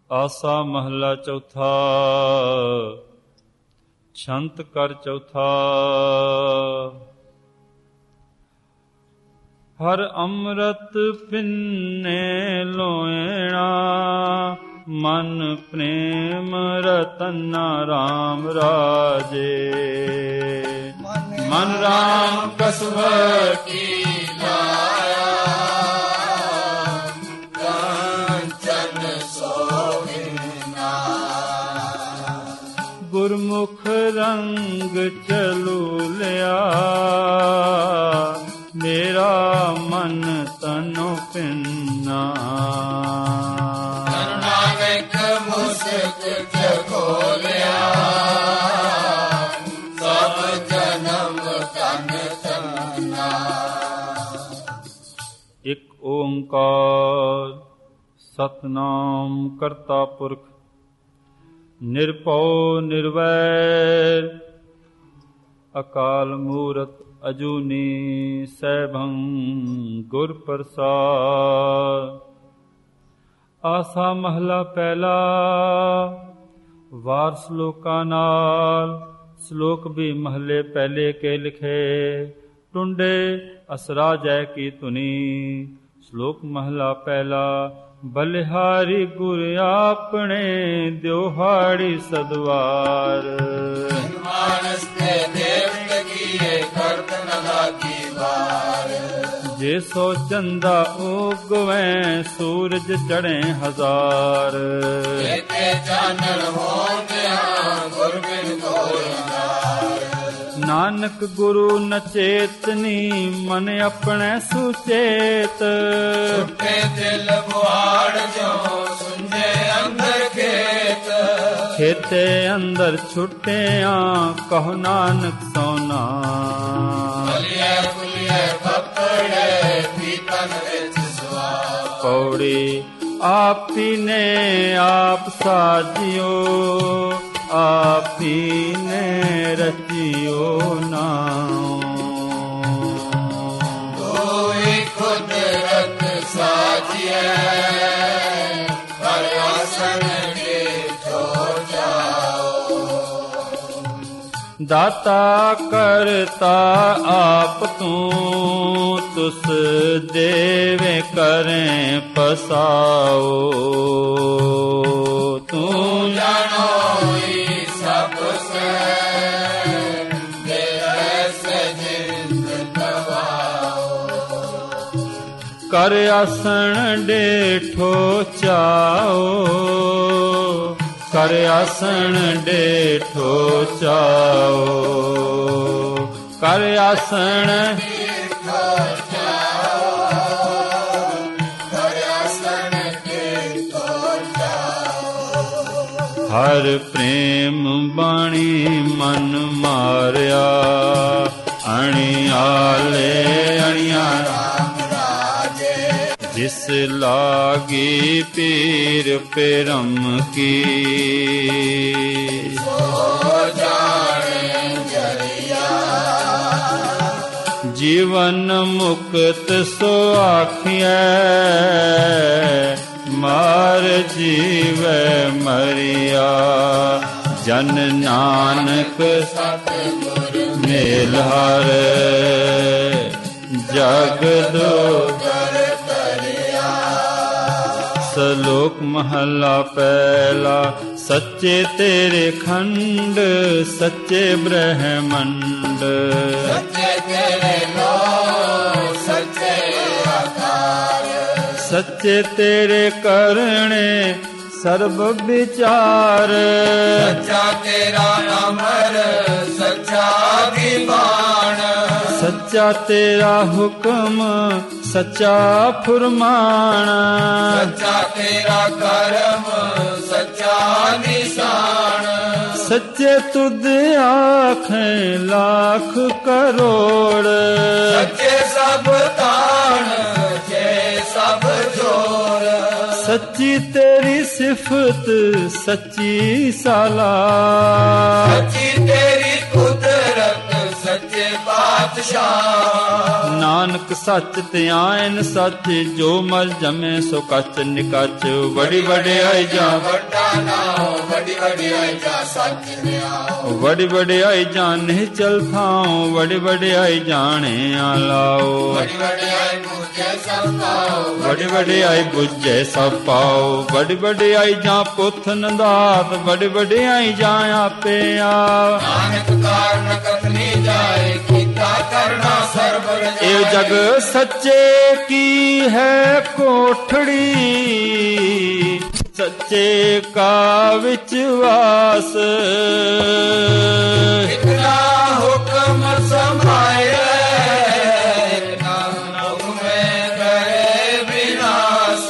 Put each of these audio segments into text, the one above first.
ਆਸਾ ਮਹਲਾ ਚੌਥਾ। ਛੰਤ ਕਰ ਚੌਥਾ। ਹਰ ਅੰਮ੍ਰਿਤ ਪਿੰਨੇ ਲੋਇਣਾ, ਮਨ ਪ੍ਰੇਮ ਰਤਨਾ ਰਾਮ ਰਾਜੇ। ਮਨ ਰਾਮ ਕਸਵਰ ਕੀ ਲਾਇਆ, ਕੰਚਨ ਸੋਹਿਨਾ। ਗੁਰਮੁਖ ਰੰਗ ਚਲੂ ਲਿਆ, ਮੇਰਾ ਮਨ ਤਨੋ ਪਿੰਨਾ। ਨਾਨਕ ਮੁਸਕ ਜਗੋਲਿਆ, ਸਭ ਜਨਮ ਤਨ ਤਨਾ। ਇਕ ਓੰਕਾਰ ਸਤਿਨਾਮ ਕਰਤਾ ਪੁਰਖ, ਨਿਰਭਉ ਨਿਰਵੈਰ, ਅਕਾਲ ਮੂਰਤ ਅਜੂਨੀ ਸੈਭੰ ਗੁਰ ਪ੍ਰਸਾਦ। ਆਸਾ ਮਹਲਾ ਪਹਿਲਾ। ਵਾਰ ਸ਼ਲੋਕਾਂ ਨਾਲ। ਸ਼ਲੋਕ ਵੀ ਮਹਲੇ ਪਹਿਲੇ ਕੇ ਲਿਖੇ, ਟੁੰਡੇ ਅਸਰਾ ਜੈ ਕੀ ਧੁਨੀ। ਸ਼ਲੋਕ ਮਹਲਾ ਪਹਿਲਾ। ਬਲਿਹਾਰੀ ਗੁਰ ਆਪਣੇ, ਦਿਉਹਾੜੀ ਸਦਵਾਰ। ਮਾਨਸ ਤੇ ਦੇਵਤ ਕੀਏ, ਕਰਤ ਨ ਲਾਗੀ ਵਾਰ। ਜੇ ਸੋ ਚੰਦਾ ਉਗਵੈ, ਸੂਰਜ ਚੜ੍ਹੇ ਹਜ਼ਾਰ। ਏਤੇ ਚਾਨਣ ਹੋਂਦਿਆਂ, ਗੁਰ ਬਿਨ ਕੋਈ ਨਾਰ। ਨਾਨਕ ਗੁਰੂ ਨ ਚੇਤਨੀ, ਮਨ ਆਪਣੇ ਸੁਚੇਤ। ਸੁੱਟੇ ਦਿਲ ਬੁਹਾੜ ਜੋ, ਸੁੰਝੇ ਅੰਦਰ ਖੇਤ। ਖੇਤੇ ਅੰਦਰ ਛੁੱਟਿਆਂ, ਕਹੋ ਨਾਨਕ ਸੋਨਾ। ਬਲੀਏ ਬੁਲੀਏ ਪਕੜੇ, ਪੀਤਨ ਵਿੱਚ ਸਵਾਰ। ਪੌੜੀ ਆਪੀ ਨੇ ਆਪ ਸਾਜਿਓ, ਆਪੀ ਨੇ ਰਚਿਓ ਨਾਮ। ਕੋਈ ਕੁਦਰਤ ਸਾਜਿਐ, ਹਰ ਆਸਨ ਦੇਖੋ ਜਾਓ। ਦਾਤਾ ਕਰਤਾ ਆਪ ਤੂੰ, ਤੁਸ ਦੇਵੇ ਕਰੇ ਪਸਾਓ। ਤੂੰ ਜਾਣੋ ਸਭ ਸੇ, ਐਸੇ ਜਿੰਦ ਗਵਾਓ। ਕਰ ਆਸਣ ਡੇਠੋ ਚਾਓ, ਕਰ ਆਸਣ ਡੇਠੋ ਚਾਓ। ਕਰ ਆਸਣ ਡੇਠੋ ਚਾਓ, ਕਰ ਆਸਣ ਡੇਠੋ ਚਾਓ। ਹਰ ਪ੍ਰੇਮ ਬਾਣੀ ਮਨ ਮਾਰਿਆ, ਅਣਿਆਲੇ ਅਣਿਆ ਰਾਮ ਰਾਜੇ। ਜਿਸ ਲਾਗੀ ਪੀਰ ਪਰਮ ਕੀ, ਸੋ ਜਾਣੇ ਜਰਿਆ। ਜੀਵਨ ਮੁਕਤ ਸੋ ਆਖਿਐ, ਮਾਰ ਜੀਵੈ ਮਰਿਆ। ਜਨ ਨਾਨਕ ਸਤਿਗੁਰ ਮੇਲ ਹਰ, ਜਗ ਦੋਦਰ ਤਰਿਆ। ਸ਼ਲੋਕ ਮਹਲਾ ਪਹਿਲਾ। ਸੱਚੇ ਤੇਰੇ ਖੰਡ, ਸੱਚੇ ਬ੍ਰਹਮੰਡ। ਸੱਚੇ ਤੇਰੇ ਲੋ, ਸੱਚੇ ਆਕਾਰ। ਸੱਚੇ ਤੇਰੇ ਕਰਣੇ ਸਰਬ ਵਿਚਾਰ। ਸੱਚਾ ਤੇਰਾ ਅਮਰ, ਸੱਚਾ ਦੀਵਾਨ। ਸੱਚਾ ਤੇਰਾ ਹੁਕਮ, ਸੱਚਾ ਫੁਰਮਾਨ। ਸੱਚਾ ਤੇਰਾ ਕਰਮ, ਸੱਚਾ ਨਿਸ਼ਾਨ। ਸੱਚੇ ਤੁਧ ਆਖੇ ਲੱਖ ਕਰੋੜ। ਸੱਚੇ ਸਭ ਤਾਣ, ਜੇ ਸਭ ਜੋੜ। ਸੱਚੀ ਤੇਰੀ ਸਿਫਤ, ਸੱਚੀ ਸਾਲਾ। ਸੱਚੀ ਤੇਰੀ ਕੁਦਰਤ, ਸੱਚੇ ਬਾਦਸ਼ਾਹ। ਪਾਤਸ਼ਾਹ। ਨਾਨਕ ਸੱਚ ਧਿਆਨ ਸੱਚ, ਜੋ ਮਲ ਜਮੇ ਸੋ ਕੱਚ ਨਿਕਚ। ਵਡੀ ਵਡਿਆਈ ਜਾ ਵੱਡਾ ਨਾਉ, ਵੱਡੀ ਵਡਿਆਈ ਜਾ ਸੱਚ ਨਿਆਉ। ਵਡੀ ਵਡਿਆਈ ਜਾਣੇ ਚਲ ਥਾਉ, ਵਡੀ ਵਡਿਆਈ ਜਾਣਿਆ ਲਾਓ। ਵੱਡੀ ਵਡਿਆਈ ਬੁੱਝੇ ਸਭ ਪਾਉ, ਵਡੀ ਵਡਿਆਈ ਬੁੱਝੇ ਸਭ ਪਾਉ। ਵਡੀ ਵਡਿਆਈ ਜਾਂ ਪੁੱਥ ਨੰਦਾਤ, ਵਡੀ ਵਡਿਆਈ ਜਾਂ ਆਪੇ ਆਪ। ਨਾਨਕ ਕਾਰਨ ਕਥਨੀ ਜਾਏ, ਕੀਤਾ ਕਰਨਾ ਸਰਬ ਰਜਾਏ। ਇਹ ਜਗ ਸੱਚੇ ਕੀ ਹੈ ਕੋਠੜੀ, ਸੱਚੇ ਕਾ ਵਿਚਵਾਸ। ਇਤਨਾ ਹੁਕਮ ਸਮਾਇਆ, ਇਤਨਾ ਹੁਕਮੇ ਕਰੇ ਵਿਨਾਸ਼।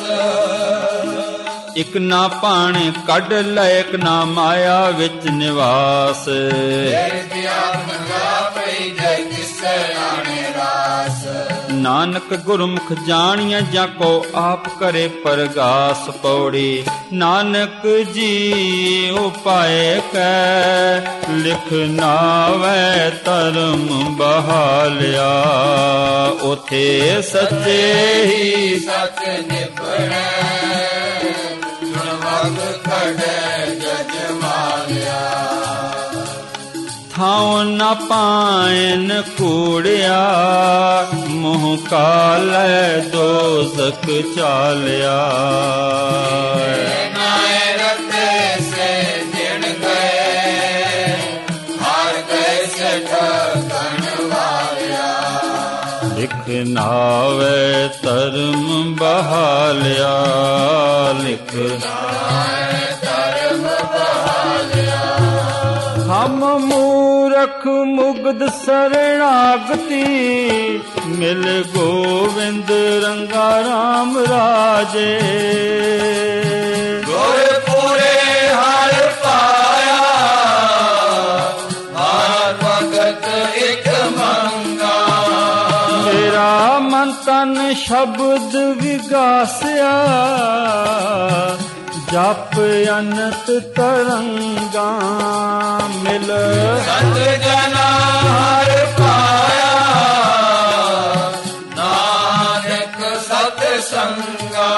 ਇਕ ਨਾ ਪਾਣੇ ਕੱਢ ਲੈ, ਇਕ ਨਾ ਮਾਇਆ ਵਿੱਚ ਨਿਵਾਸ। ਨਾਨਕ ਗੁਰਮੁਖ ਜਾਣੀਐ, ਜਾਂ ਕੋ ਆਪ ਕਰੇ ਪਰਗਾਸ। ਪੌੜੀ ਨਾਨਕ ਜੀ ਉਪਾਏ ਕੈ, ਲਿਖ ਨਾਵੈ ਧਰਮ ਬਹਾਲਿਆ। ਉਥੇ ਸੱਚੇ ਹੀ ਸੱਚ ਨਿਭਣੈ, ਗੁਣਵੰਤ ਖੜੈ ਜਜ ਮਾਲਿਆ। ਥਾਉ ਨਾ ਪਾਇਨ ਕੂੜਿਆ, ਮੋਹ ਕਾਲੈ ਦੋਜ਼ਖ ਚਾਲਿਆ। ਨਾਏ ਰਤੇ ਸੇ ਜਿਣ ਗਏ, ਹਾਰ ਗਏ ਸੇ ਠਗਣ ਵਾਲਿਆ। ਲਿਖ ਨਾਵੈ ਧਰਮ ਬਹਾਲਿਆ, ਲਿਖ ਨਾਏ ਧਰਮ ਬਹਾਲਿਆ। ਹਮ ਮੂਰਖ ਮੁਗਧ ਸਰਣਾਗਤੀ, ਮਿਲ ਗੋਵਿੰਦ ਰੰਗਾ ਰਾਮ ਰਾਜੇ। ਗੁਰ ਪੂਰੇ ਹਰ ਪਾਇਆ, ਹਰ ਭਗਤ ਇਕ ਮੰਗਾ। ਮੇਰਾ ਮਨ ਤਨ ਸ਼ਬਦ ਵਿਗਾਸਿਆ, ਜਪ ਅਨੰਤ ਤਰੰਗਾ। ਮਿਲ ਸਤ ਜਨਾ ਹਰ ਪਾਇਆ, ਨਾਨਕ ਸਤ ਸੰਗਾ।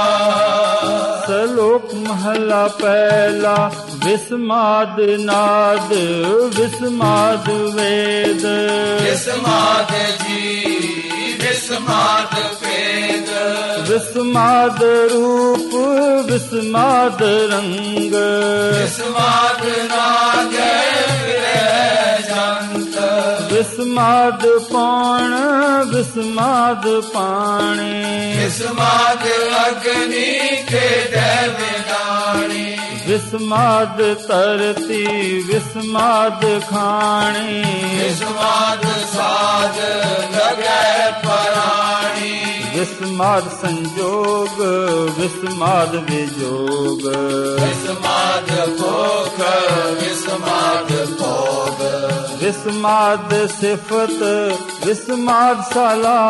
ਸਲੋਕ ਮਹਲਾ ਪਹਿਲਾ, ਵਿਸਮਾਦ ਨਾਦ ਵਿਸਮਾਦ ਵੇਦ। ਵਿਸਮਾਦ ਜੀ ਵਿਸਮਾਦ ਭੇਦ, ਵਿਸਮਾਦ ਰੂਪ ਵਿਸਮਾਦ ਰੰਗ। ਵਿਸਮਾਦ ਨਾਗੈ ਫਿਰੈ ਜੰਤ। ਵਿਸਮਾਦ ਪੌਣ ਵਿਸਮਾਦ ਪਾਣੀ। ਵਿਸਮਾਦ ਅਗਨੀ ਖੇਡੈ ਵਿਡਾਣੀ। ਵਿਸਮਾਦ ਧਰਤੀ ਵਿਸਮਾਦ ਖਾਣੀ। ਵਿਸਮਾਦ ਸਾਧ ਲਗੈ ਪਰਾਣੀ। ਵਿਸਮਾਦ ਸੰਜੋਗ ਵਿਸਮਾਦ ਵਿਜੋਗ। ਵਿਸਮਾਦ ਭੋਖ ਵਿਸਮਾਦ ਭੋਗ। ਵਿਸਮਾਦ ਸਿਫਤ ਵਿਸਮਾਦ ਸਲਾ।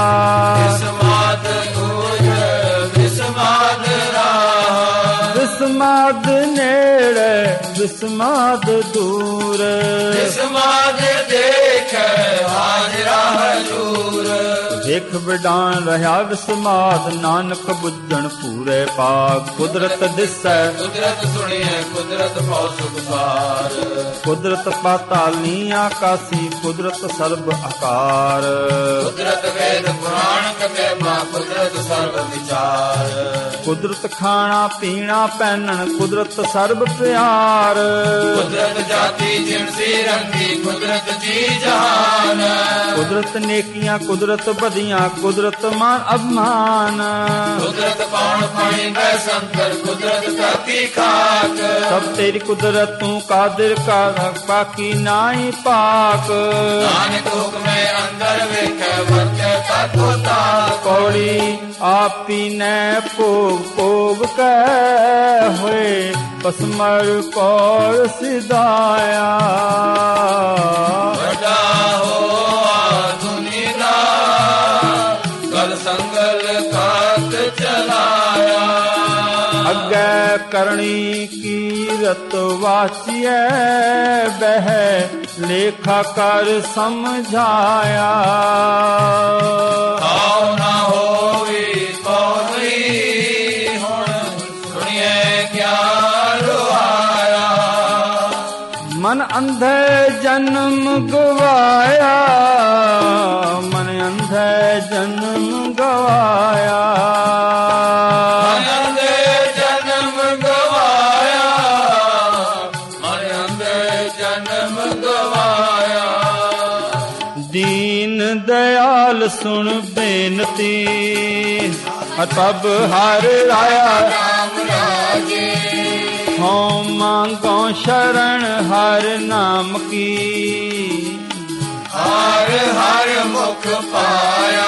ਵਿਸਮਾਦ ਦੂਰ ਵਿਸਮਾਦ ਰਾਹ। ਵਿਸਮਾਦ ਨੇੜੇ ਵਿਸਮਾਦ ਦੂਰ। ਵਿਸਮਾਦ ਦੇਖੈ ਹਾਜ਼ਰਾ ਹਜ਼ੂਰ। ਦੇਖ ਵਿਡਾਨ ਰਹਾ ਵਿਸਮਾਦ, ਨਾਨਕ ਬੁੱਝਣ ਪੂਰੇ ਪਾਗ। ਕੁਦਰਤ ਦਿਸੈ ਕੁਦਰਤ ਸੁਣੀਐ ਕੁਦਰਤ ਭਉ ਸੁਖ ਸਾਰ। ਕੁਦਰਤ ਪਾਤਾਲੀ ਆਕਾਸੀ, ਕੁਦਰਤ ਸਰਬ ਆਕਾਰ। ਕੁਦਰਤ ਵੇਦ ਪੁਰਾਣ ਕਤੇਬਾ, ਕੁਦਰਤ ਸਰਬ ਵਿਚਾਰ। ਕੁਦਰਤ ਖਾਣਾ ਪੀਣਾ ਪਹਿਨਣ, ਕੁਦਰਤ ਸਰਬ ਪਿਆਰ। ਕੁਦਰਤ ਜਾਤੀ ਜਿਣਸੀ ਰੰਗੀ, ਕੁਦਰਤ ਜੀ ਜਹਾਨ। ਕੁਦਰਤ ਨੇਕੀਆਂ ਕੁਦਰਤ ਬਦੀਆਂ, ਕੁਦਰਤ ਮਾਨ ਅਭਮਾਨ। ਕੁਦਰਤ ਪਾਉਣ ਪਾਣੀ ਬੈ ਸੰਤਰ, ਕੁਦਰਤ ਧਰਤੀ ਖਾਕ। ਸਭ ਤੇਰੀ ਕੁਦਰਤ ਤੂੰ ਕਾਦਰ ਕਾ, ਬਾਕੀ ਨਾਹੀ ਪਾਕ। ਨਾਨਕ ਹੁਕਮੇ ਅੰਦਰ ਵੇਖੈ ਵਰਤੈ ਤਾਕੋ ਤਾਕ। ਕੌੜੀ ਆਪੀ ਨੈ ਭੋਗ ਭੋਗ ਕੈ ਹੋਏ, ਪਸਮਰ ਕੌਰ ਸਿਦਾਇਆ। ਵੱਡਾ ਹੋਆ ਦੁਨੀ ਦਾ, ਗਲ ਸੰਗਲ ਕਾਤ ਚਲਾਇਆ। ਅੱਗੇ ਕਰਨੀ ਕੀਰਤ ਵਾਚੀਐ ਬਹਿ ਲੇਖਾ ਕਰ ਸਮਝਾਇਆ ਆਉ ਨਾ ਹੋਵੇ ਕੋਈ ਹੁਣ ਸੁਣੀਏ ਕਿਆ ਰੁਆਇਆ ਮਨ ਅੰਧੇ ਜਨਮ ਗਵਾਇਆ ਮਨ ਅੰਧੇ ਜਨਮ ਗਵਾਇਆ ਮਨ ਅੰਧੇ ਜਨਮ ਗਵਾਇਆ ਮਨ ਅੰਧੇ ਜਨਮ ਗਵਾਇਆ ਦੀਨ ਦਇਆਲ ਸੁਣ ਬੇਨਤੀ ਤਬ ਹਰ ਰਾਇਆ ਰਾਮ ਰਾਜੇ ਹਉ ਮੰਗੋ ਸ਼ਰਨ ਹਰ ਨਾਮ ਕੀ ਹਰ ਹਰ ਮੁਖ ਪਾਇਆ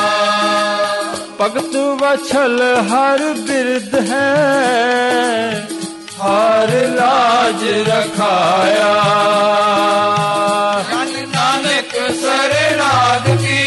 ਭਗਤ ਵਛਲ ਹਰ ਬਿਰਧ ਹੈ ਹਰ ਲਾਜ ਰਖਾਇਆ ਨਾਨਕ ਸਰਨਾਦ ਕੀ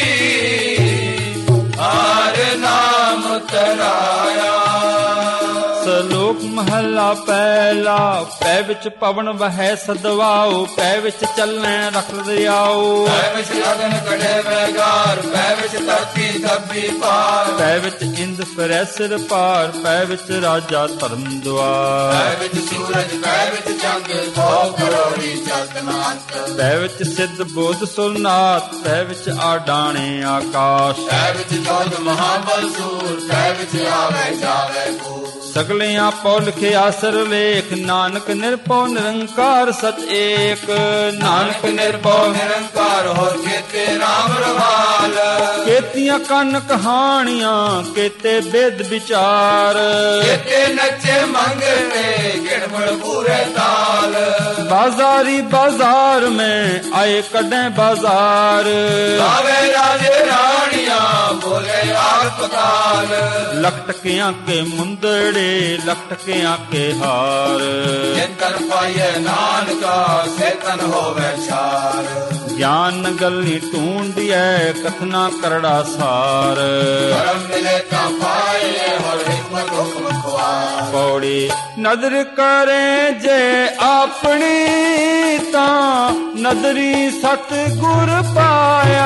ਹਰ ਨਾਮ ਤਰਾਇਆ ਸਲੋਕ ਮਹਲਾ ਪਹਿਲਾ ਪੈ ਵਿੱਚ ਪਵਨ ਵਹੈ ਸਦਵਾਓ ਪੈ ਵਿੱਚ ਚੱਲੈ ਰਖ ਦਿਆਓ ਪੈ ਵਿੱਚ ਅਗਨ ਕੜੇ ਵੈਗਾਰ ਪੈ ਵਿੱਚ ਧਰਤੀ ਦੱਬੀ ਪਾਰ ਪੈ ਵਿੱਚ ਇੰਦ ਫਿਰੈ ਸਿਰ ਪਾਰ ਪੈ ਵਿੱਚ ਰਾਜਾ ਧਰਮ ਪੈ ਦੁਆਰ ਵਿੱਚ ਸੂਰਜ ਪੈ ਵਿੱਚ ਚੰਦ ਸੌ ਕਰੋੜੀ ਚੰਦਨਾਤ ਪੈ ਵਿੱਚ ਸਿੱਧ ਬੋਧ ਸੁਰਨਾਥ ਪੈ ਵਿੱਚ ਆਡਾਣੇ ਆਕਾਸ਼ ਪੈ ਵਿੱਚ ਜੋਧ ਮਹਾਬਲ ਸੂਰ ਪੈ ਵਿੱਚ ਆਵੇ ਜਾਵੇ ਕੂਰ ਸਗਲਿਆਂ ਪਉ ਲਿਖਿਆ ਸਿਰ ਲੇਖ ਨਾਨਕ ਨਿਰਭਉ ਨਿਰੰਕਾਰ ਸਚ ਏਕ ਨਾਨਕ ਨਿਰਭਉ ਨਿਰੰਕਾਰ ਹੋਰ ਕੀਤੇ ਰਾਮ ਰਵਾਲ ਕੇਤੀਆਂ ਕੰਨ ਕਹਾਣੀਆਂ ਕੇਤੇ ਬੇਦ ਵਿਚਾਰ ਕੀਤੇ ਨੱਚੇ ਮੰਗਤੇ ਗਿਣਵੜ ਪੂਰੇ ਤਾਲ ਬਾਜ਼ਾਰੀ ਬਾਜ਼ਾਰ में ਆਏ ਕੱਢੇ ਬਾਜ਼ਾਰ ਆਵੇ ਰਾਜੇ ਰਾਣੀਆਂ ਬੋਲੇ ਆਸਪਤਾਲ ਲਖਟਕਿਆਂ ਕੇ ਮੁੰਦੜੇ ਲਖਟਕਿਆਂ ਕੇ ਹਾਰ ਜਿਤਨ ਪਾਈਏ ਨਾਨਕਾ ਸੇਤਨ ਹੋਵੇ ਛਾਰ ਗਿਆਨ ਗੱਲੀ ਢੂੰਡਿਐ ਕਥਨਾ ਕਰੜਾ ਸਾਰ ਕਰਮ ਮਿਲੇ ਤਾਂ ਪਾਈਏ ਹੋਰ ਹਿਕਮਤ ਹੁਕਮ ਖਵਾਰ ਪੌੜੀ ਨਦਰ ਕਰੇ ਜੇ ਆਪਣੀ ਤਾਂ ਨਦਰੀ ਸਤ ਗੁਰ ਪਾਇਆ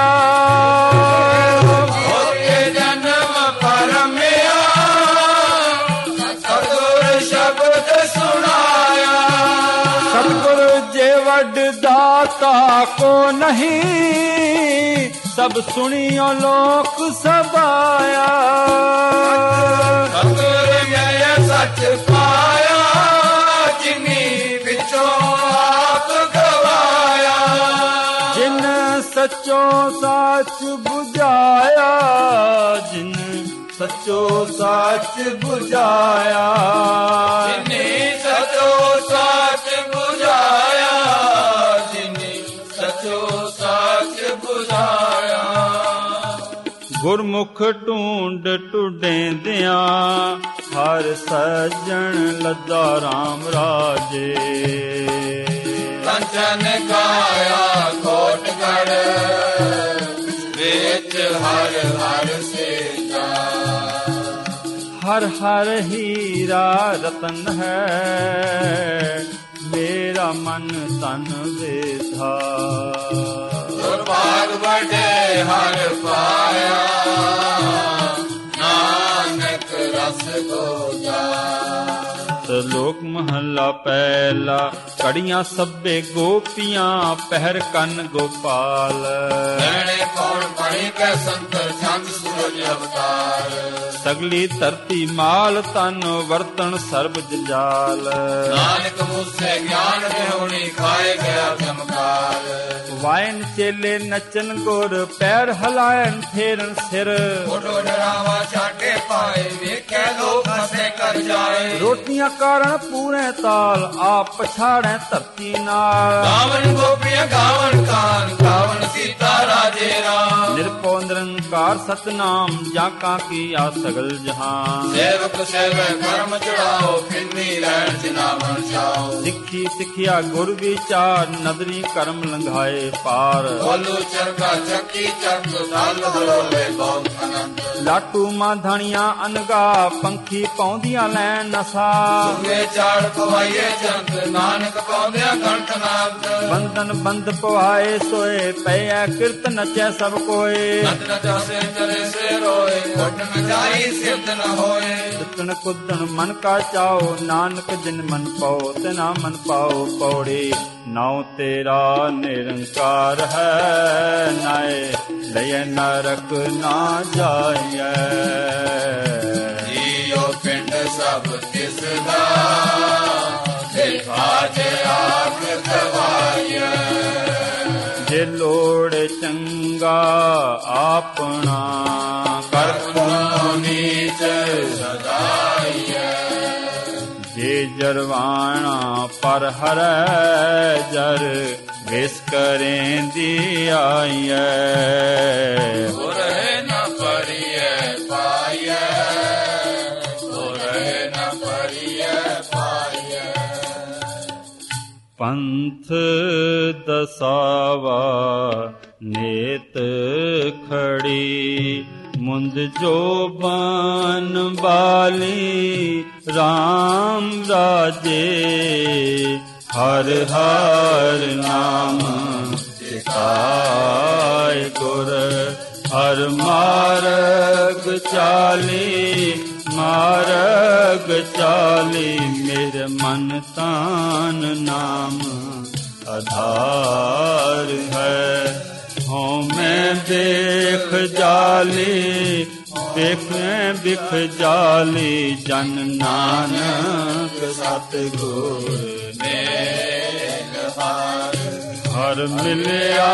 ਹੋਕੇ ਜਨਮ ਪਰਮਿਆ ਸਤਿਗੁਰ ਸ਼ਬਦ ਸੁਣਾਇਆ ਸਤਿਗੁਰ ਜੇ ਵੱਡ ਦਾਤਾ ਕੋ ਨਹੀਂ ਸਭ ਸੁਣਿਓ ਲੋਕ ਸਬਾਇਆ ਸਤਿਗੁਰ ਮੈਂ ਸੱਚ ਪਾਇਆ ਜਿਨੀ ਵਿੱਚੋਂ ਆਪ ਗਵਾਇਆ ਜਿਨ ਸੱਚੋ ਸੱਚ 부ਝਾਇਆ ਜਿਨ ਸੱਚੋ ਸੱਚ 부ਝਾਇਆ ਜਿਨੀ ਸਚੋ ਸੱਚ 부ਝਾਇਆ ਜਿਨੀ ਸਚੋ ਸੱਚ 부ਝਾਇਆ ਗੁਰਮੁਖ ਢੂੰਡ ਟੁਡੇਂਦਿਆਂ ਹਰ ਸੱਜਣ ਲੱਦਾ RAM ਰਾਜੇ ਕੰਚਨ ਕਾਇਆ ਕੋਟਗੜ ਵਿੱਚ ਹਰ ਹਰ ਸੇਤਾ ਹਰ ਹਰ ਹੀਰਾ ਰਤਨ ਹੈ ਮੇਰਾ ਮਨ ਤਨ ਵੇਧਾ ਦੁਰਭਾਗ ਵੱਡੇ ਹਰ ਪਾਇਆ ਨਾਨਕ ਰਸ ਗੋਦਾ ਸਲੋਕ ਮਹੱਲਾ ਪਹਿਲਾ ਕੜੀਆਂ ਸਭੇ ਗੋਪੀਆਂ ਪਹਿਰ ਕੰਨ ਗੋਪਾਲ ਲੈਣੇ ਕੌਣ ਪੜੀ ਕੈ ਸੰਤ ਚੰਦ ਸੂਰਜ ਅਵਤਾਰ ਸਗਲੀ ਧਰਤੀ ਮਾਲ ਤਨ ਵਰਤਨ ਸਰਬ ਜੰਜਾਲ ਨਾਨਕ ਮੂਸੇ ਗਿਆਨ ਦੇਉਣੀ ਖਾਏ ਗਿਆ ਚਮਕਾਰ ਵਾਇਨ ਚੇਲੇ ਨਚਨ ਗੁਰ ਪੈਰ ਹਲਾਇਨ ਫੇਰਨ ਸਿਰ ਫੋਟੋ ਡਰਾਵਾ ਛਾਟੇ ਪਾਏ ਵੇਖੇ ਲੋਕ ਹੱਸੇ ਕਰ ਜਾਏ ਰੋਟੀਆਂ ਕਾਰਨ ਪੂਰੇ ਤਾਲ ਆਪ ਪਛਾੜੈ ਧਰਤੀ ਨਾਲ ਗਾਵਨ ਗੋਪੀਆਂ ਗਾਵਨ ਕਾਨ ਗਾਵਨ ਸੀਤਾ ਰਾਜੇ ਰਾਮ ਨਿਰਭਉ ਆਪੋ ਨਿਰੰਕਾਰ ਸਤਨਾਮ, ਜਾਂ ਕਾ ਕੀਆ ਸਗਲ ਜਹਾਨ। ਸੇਵਕ ਸੇਵੈ ਕਰਮ ਚੜਾਓ, ਕਿੰਨੀ ਰਹਿਣ ਜਿਨਾ ਮਨ ਚਾਓ। ਸਿੱਖੀ ਸਿੱਖਿਆ ਗੁਰ ਵਿਚਾਰ, ਨਦਰੀ ਕਰਮ ਲੰਘਾਏ ਪਾਰ। ਬੋਲੂ ਚਰਖਾ ਚੱਕੀ ਚੱਕ, ਦਲ ਹਲੋਲੇ ਬਹੁਤ ਅਨੰਦ। ਲਾਟੂ ਮਾਧਾਣੀਆਂ ਅਨਗਾ, ਪੰਖੀ ਪਾਉਂਦੀਆਂ ਲੈਣ ਨਸਾ। ਸੁਗੇ ਚਾੜ ਪਵਾਈਏ ਜੰਤ, ਨਾਨਕ ਪਾਉਂਦਿਆਂ ਕੰਠ ਨਾਦ। ਬੰਧਨ ਬੰਧ ਪਵਾਏ ਸੋਏ, ਪਏ ਕਿਰਤ ਨਚੈ ਸਭ ਕੋਏ। ਨਚ ਨਚਾਸੇ ਚਲੇ ਸੇ ਰੋਏ, ਘੁੱਟ ਨ ਜਾਈ ਸਿੱਧ ਨ ਹੋਏ। ਚਿਤਨ ਕੁਦਨ ਮਨ ਕਾ ਚਾਓ, ਨਾਨਕ ਜਿਨ ਮਨ ਪਾਓ ਤਿਨਾ ਮਨ ਪਾਓ ਪੌੜੀ। ਨਾਉ ਤੇਰਾ ਨਿਰੰਕਾਰ ਹੈ, ਨਾਏ ਲਇ ਨਰਕ ਨਾ ਜਾਈਐ। ਜੀਉ ਪਿੰਡ ਸਭ ਤਿਸ ਦਾ, ਦੇਖਾਜ ਆਖ ਖਵਾਈਐ। ਜੇ ਲੋੜ ਚੰਗਾ ਆਪਣਾ, ਕਰ ਪੁਨੋ ਨੀਚ ਸਦਾਈਐ। ਜੇ ਜਰਵਾਣਾ ਪਰ ਹਰੈ ਜਰ, ਵਿਸ ਕਰੇਂਦੀ ਆਈਐ। ਹੋਰਹਿ ਨ ਪਰਿਐ ਪਾਈਐ, ਹੋਰਹਿ ਨ ਪਰਿਐ ਪਾਈਐ। ਪੰਥ ਦਸਾਵਾ ਨੇਤ ਖੜੀ, ਮੁੰਦ ਜੋ ਬਨ ਬਾਲੀ ਰਾਮ ਰਾਜੇ। ਹਰ ਹਰ ਨਾਮ ਸਿਖਾਏ ਗੁਰ, ਹਰ ਮਾਰਗ ਚਾਲੀ ਮਾਰਗ ਚਾਲੀ। ਮੇਰੇ ਮਨ ਤਾਨ ਨਾਮ ਆਧਾਰ ਹੈ। ਹੋਂ ਮੈਂ ਦੇਖ ਜਾਲੀ, ਦੇਖੇ ਬਿਖ ਜਾਲੀ। ਜਨ ਨਾਨਕ ਸਤਿਗੁਰ ਮੇਘਹਾਰ। ਹਰ ਮਿਲਿਆ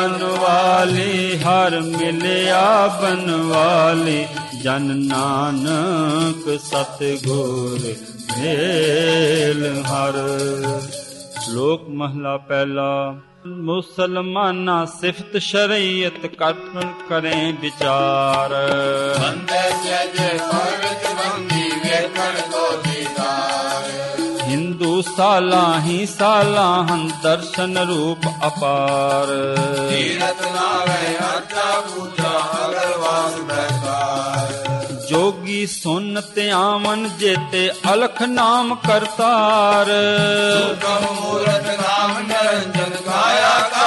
ਬਨਵਾਲੀ, ਹਰ ਮਿਲਿਆ ਬਨਵਾਲੀ। ਜਨ ਨਾਨਕ ਸਤਿਗੁਰ ਮੇਲ ਹਰ। ਲੋਕ ਮਹਲਾ ਪਹਿਲਾ। ਮੁਸਲਮਾਨਾ ਸਿਫਤ ਸ਼ਰੀਅਤ ਕਰਤਨ ਕਰੇ ਵਿਚਾਰ। ਬੰਦੇ ਸਜੇ ਫਰਜ ਬੰਦੀ, ਵੇਖਣ ਕੋ ਦੀਦਾਰ। ਹਿੰਦੂ ਸਾਲਾ ਹੀ ਸਾਲਾ ਹਨ, ਦਰਸ਼ਨ ਰੂਪ ਅਪਾਰ। ਤੀਰਥ ਨਾਵੇ ਆਚਾ ਪੂਜਾ, ਅਗਰਵਾਸ ਬੈਕਾਰ। ਜੋਗੀ ਸੁਨ ਤੇ ਆਵਨ, ਜੇਤੇ ਅਲਖ ਨਾਮ ਕਰਤਾਰ। ਸੁਖਮ ਮੂਰਤ ਨਾਮ ਨਿਰੰਜਨ, ਕਾਇਆ ਕਾ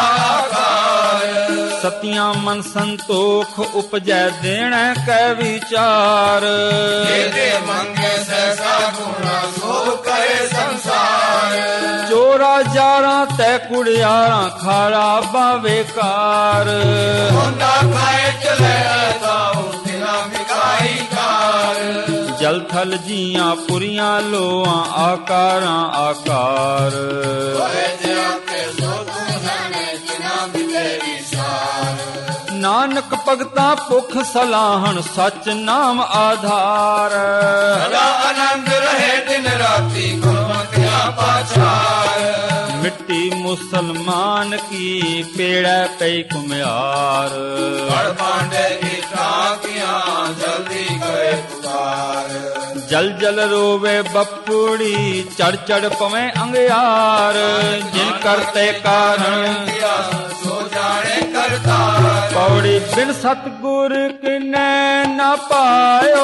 ਆਕਾਰ। ਸਤਿਆਂ ਮਨ ਸੰਤੋਖ, ਉਪਜੈ ਦੇਣੈ ਕੈ ਵਿਚਾਰ। ਜਿਹਦੇ ਮੰਗੇ ਸੈਸਾ ਗੁਣਾ, ਸੋ ਕਰੇ ਸੰਸਾਰ। ਚੋਰਾ ਜਾਰਾਂ ਤੈ ਕੁੜਿਆਰਾਂ, ਖਾਰਾ ਬਾਵੇਕਾਰ। ਹੁੰਦਾ ਖਾਏ ਚਲੇ ਤਾਉ, ਬਿਨਾ ਮਿਕਾਈ ਕਾਰ। ਜਲ ਥਲ ਜੀਆਂ ਪੁਰੀਆਂ ਲੋਆਂ, ਆਕਾਰਾਂ ਆਕਾਰ। ਹੋਏ ਜਿਆ ਕੇ ਸੋ ਤੂੰ ਜਾਣੇ, ਜਿਨਾ ਵੀ ਤੇਰੀ ਸਾਰ। ਨਾਨਕ ਭਗਤਾਂ ਭੁਖ ਸਲਾਹਣ, ਸੱਚ ਨਾਮ ਆਧਾਰ। ਸਦਾ ਆਨੰਦ ਰਹੇ ਦਿਨ ਰਾਤੀ, ਗੁਰਮਤਿਆ ਪਾਛਾਰ। ਮਿੱਟੀ ਮੁਸਲਮਾਨ ਕੀ, ਪੇੜੈ ਪਈ ਕੁਮਿਆਰ। ਗੜ ਪਾਂਡੇ ਕੀ ਟਾਕੀਆਂ, ਜਲਦੀ ਕਰੇ ਪੁਕਾਰ। ਜਲ ਜਲ ਰੋਵੇ ਬੱਪੜੀ, ਚੜ ਚੜ ਪਵੇਂ ਅੰਗਿਆਰ। ਜਿਨ ਕਰਤੇ ਕਾਰਨ ਸੋ ਜਾਣੇ ਕਰਤਾਰ। ਪੌੜੀ ਬਿਨ ਸਤਿਗੁਰ ਕਿਨੈ ਨਾ ਪਾਇਓ,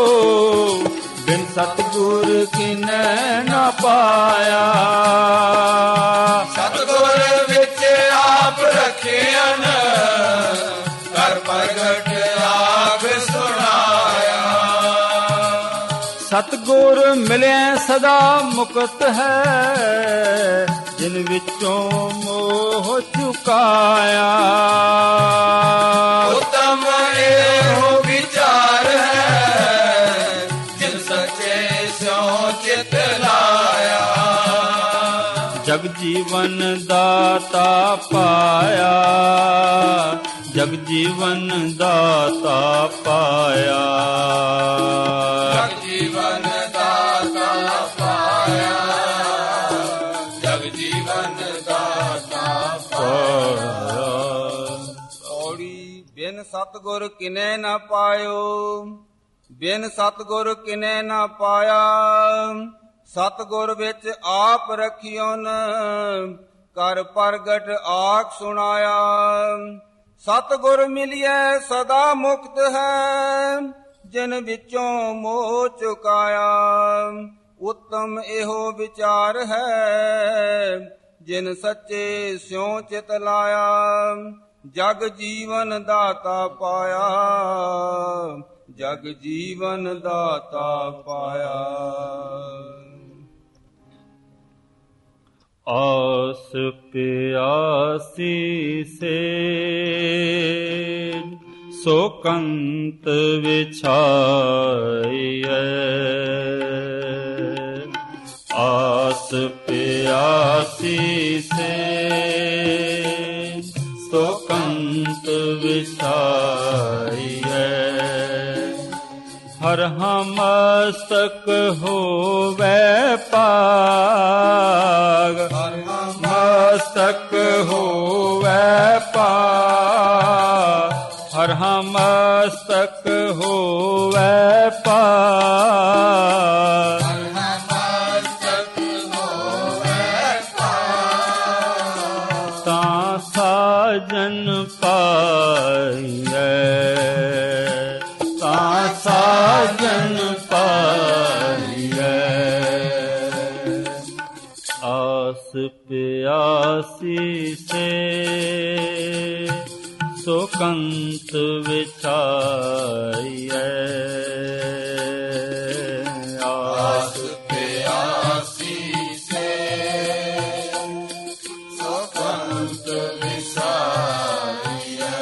ਬਿਨ ਸਤਿਗੁਰ ਕਿਨੈ ਨਾ ਪਾਇਆ। ਸਤਿਗੁਰ ਵਿੱਚ ਆਪ ਰਖਿਆਨ, ਕਰ ਪ੍ਰਗਟ ਆਪ ਸੁਣਾਇਆ। ਸਤਿਗੁਰ ਮਿਲਿਆ ਸਦਾ ਮੁਕਤ ਹੈ, ਜਿਨ ਵਿੱਚੋਂ ਮੋਹ ਚੁਕਾਇਆ। ਉਤਮ ਇਹੋ ਵਿਚਾਰ ਹੈ, ਜਿਨ ਸੱਚੇ ਸਿਉ ਚਿਤ ਲਾਇਆ। ਜਗ ਜੀਵਨ ਦਾਤਾ ਪਾਇਆ, ਜਗ ਜੀਵਨ ਦਾਤਾ ਪਾਇਆ। ਜਗ ਜੀਵਨ ਦਾਤਾ ਪਾਇਆ, ਜਗ ਜੀਵਨ ਦਾਤਾ ਪਾਇਆ। ਔੜੀ ਬਿਨ ਸਤ ਸਤਿਗੁਰ ਕਿਨੈ ਨਾ ਪਾਇਓ, ਬਿਨ ਸਤਿਗੁਰ ਕਿਨੈ ਨਾ ਪਾਇਆ। ਸਤਿਗੁਰ ਵਿੱਚ ਆਪ ਰਖਿਓਨ, ਕਰ ਪ੍ਰਗਟ ਆਖ ਸੁਣਾਇਆ। ਸਤਿਗੁਰ ਮਿਲਿਐ ਸਦਾ ਮੁਕਤ ਹੈ, ਜਿਨ ਵਿੱਚੋਂ ਮੋਹ ਚੁਕਾਇਆ। ਉੱਤਮ ਇਹੋ ਵਿਚਾਰ ਹੈ, ਜਿਨ ਸੱਚੇ ਸਿਉ ਚਿਤ ਲਾਇਆ। ਜਗ ਜੀਵਨ ਦਾਤਾ ਪਾਇਆ, ਜਗ ਜੀਵਨ ਦਾਤਾ ਪਾਇਆ। ਆਸ ਪਿਆਸੀ ਸੇ ਸੋ ਕੰਤ ਵਿਛਾਈਐ। ਆਸ ਪਿਆਸੀ ਸੇ ਸੋ ਕੰਤ ਵਿਛਾਈਐ। ਹਰ ਮਸਤਕ ਹੋਵੈ ਪਾਗ, ਹਰ ਮਸਤਕ ਹੋਵੈ ਪਾਗ, ਹਰ ਮਸਤਕ ਹੋਵੈ ਪਾਗ, ਹਰ ਮਸਤਕ ਹੋਵੈ ਪਾਗ। ਤਾਂ ਸਾਜਨ ਪਾਈਐ, ਤਾਂ ਸਾਜਨ ਪਾਈਐ। ਆਸ ਪਿਆਸੀ ਸੇ ਸੋ ਕੰਤ ਵਿਛਾਈਐ। ਆਸ ਪਿਆਸੀ ਸੇ ਸੋ ਕੰਤ ਵਿਛਾਈਐ।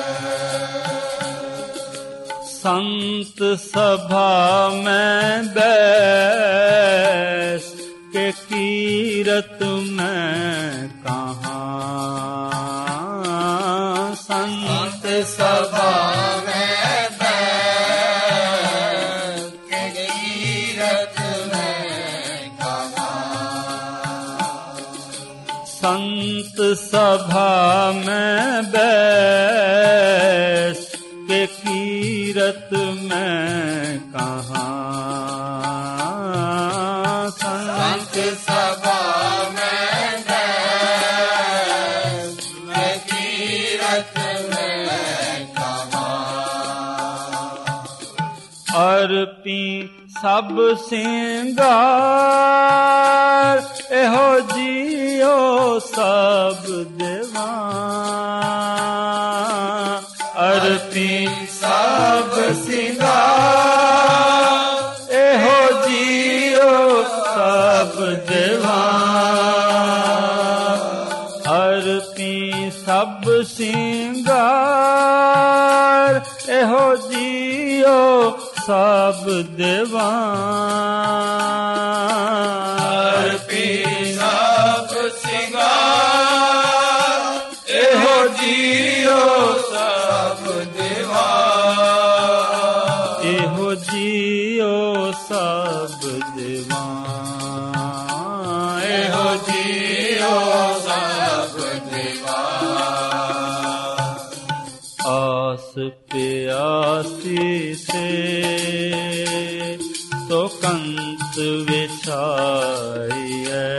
ਸੰਤ ਸਭਾ ਮੈਂ ਬੈਸ ਕੇ ਕੀਰਤ ਮੈਂ ਕਹਾਂ। ਸੰਤ ਸਭਾ ਮੈਂ ਬੈਠ ਕੇ ਕੀਰਤ ਮੈਂ ਕਹਾਂ। ਸੰਤ ਸਭਾ ਮੈਂ ਬੈਸ ਕੇ ਕੀਰਤ ਮੈਂ ਕਹਾਂ। ਸੰਤ ਸਭਾ ਮੈਂ ਬੈਠ ਕੇ ਕੀਰਤ ਮੈਂ ਕਹਾਂ। ਅਰਪੀ ਸਭ ਸਿੰਗਾਰ ਇਹੋ ਜੀਓ ਸਭ ਦੇਵਾਂ। ਅਰਪੀ ਸਭ ਸਿੰਗਾਰ ਇਹੋ ਜੀਓ ਸਭ ਦੇਵਾਂ। ਅਰਪੀ ਸਭ ਸਿੰਗਾਰ ਇਹੋ ਜੀਓ ਸਭ ਦੇਵਾਂ। ਅਰਪੀ ਸਭ ਸਿੰਗਾਰ ਇਹੋ ਜੀਓ ਸਭ ਦੇਵਾ। ਇਹੋ ਜੀਓ ਸਭ ਦੇਵਾਂ। ਇਹੋ ਜੀਓ ਸਭ ਦੇਵਾ। ਆਸ ਪਿਆਸੀ ਸੇ ਸੋ ਕੰਤ ਵਿਛਾਈਐ।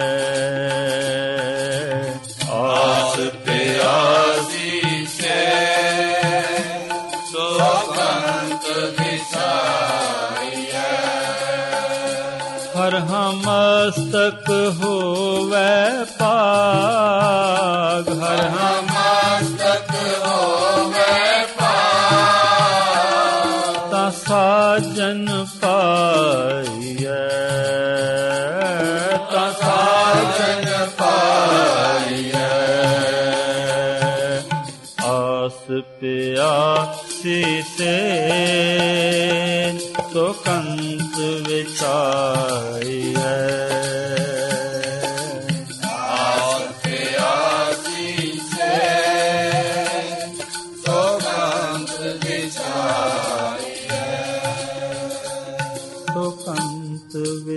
ਆਸ ਪਿਆਸੀ ਸੇ ਸੋ ਕੰਤ ਵਿਛਾਈਐ। ਹਰ ਮਸਤਕ ਹੋਵੈ ਪਾਗ, ਹਰ ਮਸਤਕ ਹੋਵੇ ਪਾਗ। ਤਾਂ ਸਾਜਨ ਪਾਈਐ। ਤਾਂ ਸਾਜਨ ਪਾਈਐ। ਆਸ ਪਿਆਸੀ ਸੇ ਸੋ ਕੰਤ ਵਿਛਾਈਐ। ਆਸ ਪਿਆਸੀ ਸੇ ਸੋ ਕੰਤ ਵਿਛਾਈਐ। ਸੋ ਕੰਤ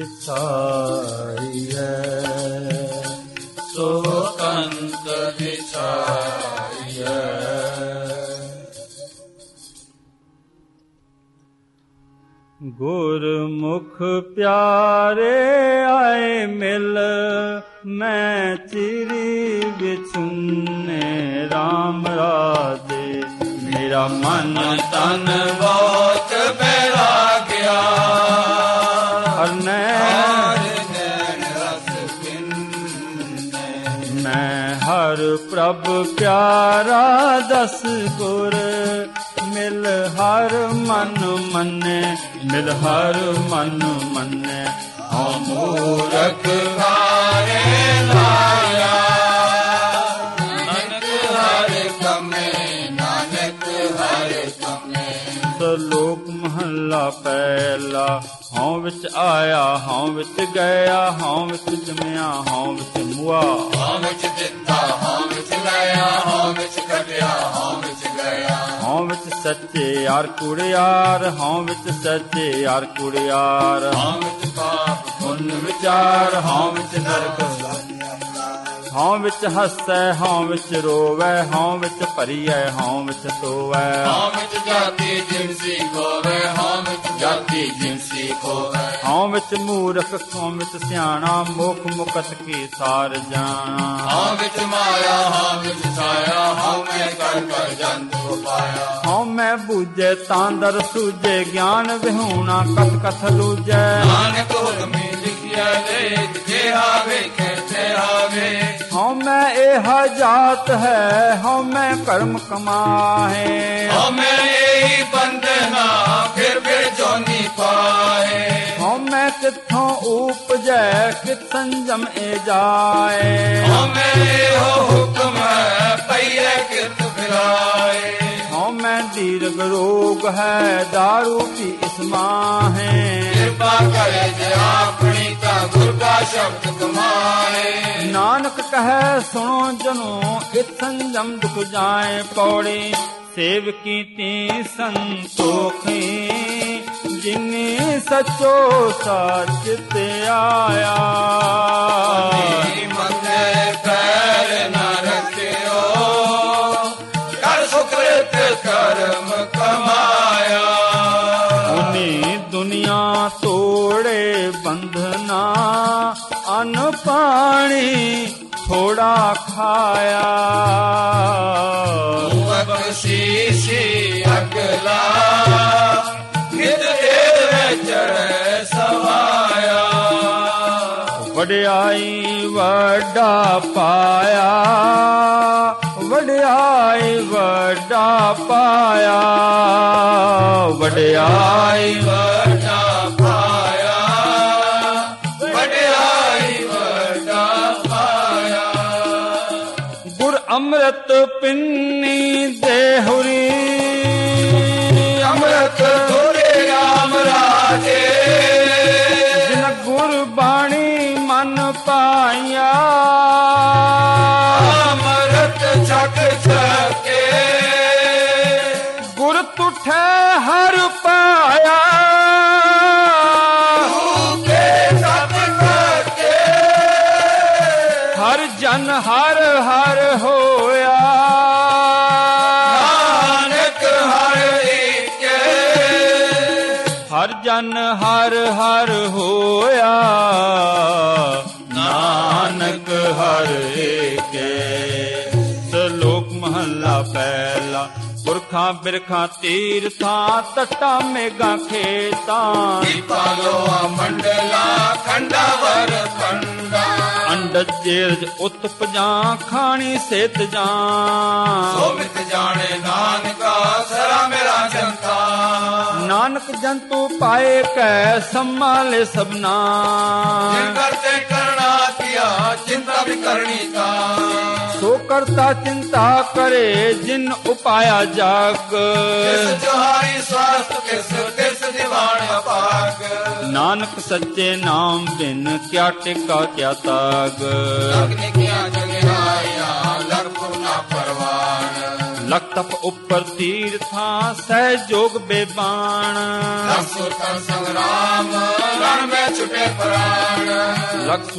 ਵਿਛਾਈਐ। ਸੋ ਕੰਤ ਵਿਛਾਈਐ। ਗੁਰਮੁਖ ਪਿਆਰੇ ਆਏ ਮਿਲ, ਮੈਂ ਚਿਰੀ ਵਿਛੁੰਨੇ RAM ਰਾਜੇ। ਮੇਰਾ ਮਨ ਤਨ ਬਹੁਤ ਬੈਰਾਗਿਆ, ਹਰਨੈ ਨੈਣ ਰਸ ਪਿੰਨੇ। ਮੈਂ ਹਰ ਪ੍ਰਭ ਪਿਆਰਾ ਦਸ ਗੁਰ, ਮਿਲ ਹਰ ਮਨ ਮੰਨੇ, ਮਿਲ ਹਰ ਮਨ ਮੰਨੇ। ਹਉ ਮੂਰਖ ਘਾਰੇ ਲਾਇਆ, ਨਾਨਕ ਹਰ ਕਮੇ, ਨਾਨਕ ਹਰ ਕਮੇ। ਸ਼ਲੋਕ ਮਹੱਲਾ ਪਹਿਲਾ। ਹਉ ਵਿੱਚ ਆਇਆ, ਹਉ ਵਿੱਚ ਗਿਆ, ਹਉ ਵਿੱਚ ਜੰਮਿਆ, ਹਉ ਵਿੱਚ ਮੁਆ। ਹਉ ਵਿੱਚ ਦਿੱਤਾ, ਹਉ ਵਿੱਚ ਲਿਆ, ਹਉ ਵਿੱਚ ਕੱਢਿਆ, ਹਉ ਵਿੱਚ ਗਿਆ। ਹਉ ਵਿੱਚ ਸੱਚੇ ਯਾਰ ਕੁੜਿਆਰ, ਹਉ ਵਿੱਚ ਸੱਚੇ ਯਾਰ ਕੁੜਿਆਰ। ਹਉ ਵਿੱਚ ਪਾਪ ਪੁੰਨ ਵਿਚਾਰ, ਹਉ ਵਿੱਚ ਨਰਕ। ਹਉ ਵਿੱਚ ਹੱਸੈ, ਹਉ ਵਿੱਚ ਰੋਵੈ, ਹਉ ਵਿੱਚ ਭਰੀਐ, ਹਉ ਵਿੱਚ ਧੋਵੈ। ਹਉ ਵਿੱਚ ਜਾਤੀ ਜਿਨਸੀ ਖੋਵੈ, ਹਉ ਵਿੱਚ ਜਾਤੀ ਜਿਨਸੀ ਖੋਵੈ। ਹਉ ਵਿੱਚ ਮੂਰਖ, ਹਉ ਵਿੱਚ ਸਿਆਣਾ, ਮੁਖ ਮੁਕਤ ਕੀ ਸਾਰ ਜਾਣਾ। ਹਉ ਵਿੱਚ ਮਾਇਆ, ਹਉ ਵਿੱਚ ਛਾਇਆ, ਹਉ ਮੈਂ ਕਰ ਕਰ ਜੰਤ ਪਾਇਆ। ਹਉ ਮੈਂ ਬੂਝੇ ਤਾਂ ਦਰ ਸੂਝੇ, ਗਿਆਨ ਵਿਹੂਣਾ ਕਥ ਕਥ ਲੂਝੈ। ਨਾਨਕ ਹੁਕਮੀ ਲਿਖਿਆ ਲੇਖ, ਜਿਹਾ ਵੇਖੇ ਤਿਹਾ ਵੇ। ਹਉ ਮੈਂ ਇਹ ਜਾਤ ਹੈ, ਹਉ ਮੈਂ ਕਰਮ ਕਮਾਹੇ। ਹਉ ਮੈਂ ਇਹੀ ਬੰਧਨਾ, ਫਿਰ ਜੋਨੀ ਪਾਏ। ਹਉ ਮੈਂ ਕਿੱਥੋਂ ਉਪਜੈ, ਕਿਤ ਸੰਜਮ ਏ ਜਾਏ। ਹਉ ਮੈਂ ਇਹੋ ਹੁਕਮ ਹੈ, ਪਈਐ ਕਿਤ ਫਿਰਾਏ। ਹਉ ਮੈਂ ਦੀਰਘ ਰੋਗ ਹੈ, ਦਾਰੂ ਪੀ ਇਸ ਮਾਹੇ। ਕਿਰਪਾ ਕਰੇ ਜੇ ਆਪਣੀ, ਤਾਂ ਗੁਰ ਕਾ ਸ਼ਬਦ ਕਮਾਏ। ਨਾਨਕ ਕਹੈ ਸੁਣੋ ਜਨੋ, ਇਤ ਸੰਜਮ ਦੁਖ ਜਾਏ। ਪੌੜੀ ਸੇਵ ਕੀਤੀ ਸੰਤੋਖੀ, ਜਿਨੇ ਸਚੋ ਸਚ ਤੇ ਆਇਆ। ਮੰਨੇ ਪੈਰ ਨਾ ਰੱਖਿਓ, ਕਰ ਸੁਕ੍ਰਿਤ ਕਰਮ ਕਮਾਇਆ। ਉਹਨੇ ਦੁਨੀਆ ਤੋੜੇ ਬੰਧਨਾ, ਅਨ ਪਾਣੀ ਥੋੜਾ ਖਾਇਆ। ਬਖਸ਼ੀਸ਼ੀ ਅਗਲਾ, ਨਿਤ ਏਦ ਵਿੱਚ ਚੜ੍ਹੈ ਸਵਾਇਆ। ਵਡਿਆਈ ਵੱਡਾ ਪਾਇਆ, ਵਡਿਆਈ ਵੱਡਾ ਪਾਇਆ। ਵਡਿਆਈ ਵੱਡਾ ਪਾਇਆ, ਵਡਿਆਈ ਵੱਡਾ ਪਾਇਆ। ਗੁਰ ਅੰਮ੍ਰਿਤ ਪਿੰਨੀ ਦੇਹੁਰੀ, ਅੰਮ੍ਰਿਤ ਤੁਰੇ ਰਾਮ ਰਾਜੇ। ਜਿਨ ਗੁਰ ਬਾਣੀ ਮਨ ਪਾਇਆ। ਅੰਮ੍ਰਿਤ ਛਕ ਛਕੇ, ਗੁਰ ਤੁਠੈ ਹਰ ਪਾਇਆ। ਕੇ ਸਤ ਕਰਕੇ, ਹਰ ਜਨ ਹਰ ਹਰ ਹੋਇਆ। ਨਾਨਕ ਹਰ ਏਕੇ, ਹਰ ਜਨ ਹਰ ਹਰ ਹੋਇਆ। ਨਾਨਕ ਹਰ ਏਕੇ। ਸ਼ਲੋਕ ਮਹੱਲਾ ਪਹਿਲਾ। ਪੁਰਖਾਂ ਬਿਰਖਾਂ ਤੀਰਥਾਂ, ਤਟਾਂ ਮੇਘਾਂ ਖੇਤਾਂ। ਦੀਪਾ ਲੋਆ ਮੰਡਲਾ, ਖੰਡਾ ਵਰ ਖੰਡਾ। ਅੰਡਜ ਜੇਰਜ ਉਤਪਜਾਂ, ਖਾਣੀ ਸੇਤ ਜਾਂ। ਸੋਮਿਤ ਜਾਣੇ ਨਾਨਕਾ, ਸਰਾ ਮੇਰਾ ਜੰਤਾ। ਨਾਨਕ ਜੰਤੂ ਪਾਏ ਕੈ, ਸੰਭਾਲੇ ਸਭਨਾ। ਜਿਨ ਕਰਤੇ ਕਰਣਾ ਕੀਆ, ਚਿੰਤਾ ਵੀ ਕਰਨੀ ਤਾ। ਸੋ ਕਰਤਾ ਚਿੰਤਾ ਕਰੇ, ਜਿਨ ਉਪਾਇਆ ਜਗ। ਕਿਸ ਜੋਹਾਰੀ ਸਵਾਸਤ, ਕਿਸ ਦੀਵਾਨ ਅਪਾਗ। ਨਾਨਕ ਸੱਚੇ ਨਾਮ ਬਿਨ, ਕਿਆ ਟਿਕਾ ਕਿਆ ਤਾਗ। ਲਗ ਨਿਕਿਆ ਜਗਿਆਇਆ, ਲਗ ਪੁਰਨਾ ਪਰਵਾਨ। ਲਖ ਤਪ ਉੱਪਰ ਤੀਰਥਾਂ, ਸਹਿ ਜੋਗ ਬੇਬਾਨ। ਲਗ ਸੁਰਤਨ ਸੰਗਰਾਮ, ਰਣ ਮੈਂ ਛੁਟੇ ਪ੍ਰਾਣ। ਲਖ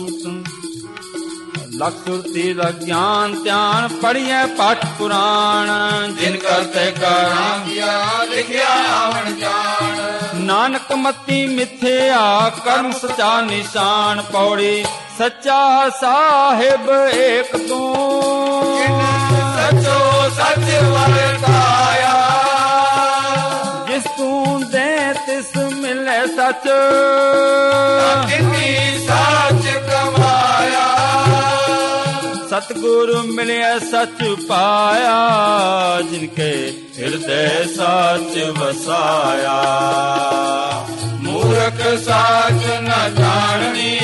ਸੁਰਤੀ ਗਿਆਨ ਧਿਆਨ, ਪੜੀਐ ਪਾਠ ਪੁਰਾਣ। ਜਿਨ ਕਰਤੇ ਕਰਾਂ ਕੀਆ, ਲਿਖਿਆ ਆਵਣ ਜਾਣ। ਨਾਨਕ ਮਤੀ ਮਿਥਿਆ ਕਰਮ ਸਚਾ ਨਿਸ਼ਾਨ। ਪੌੜੀ ਸੱਚਾ ਸਾਹਿਬ ਏਕ ਤੂੰ, ਸਚੋ ਸਚ ਵਰਤਾਇਆ। ਜਿਸ ਤੂੰ ਦੇ ਤਿਸ ਮਿਲੇ ਸਚ, ਤਿਨੀ ਸਚ ਕਮਾਇਆ। ਸਤਿਗੁਰ ਮਿਲਿਆ ਸਚ ਪਾਇਆ, ਜਿਨ ਕੇ ਹਿਰਦੈ ਸਚ ਵਸਾਇਆ। ਮੂਰਖ ਸਾਚ ਨ ਜਾਣਨੀ,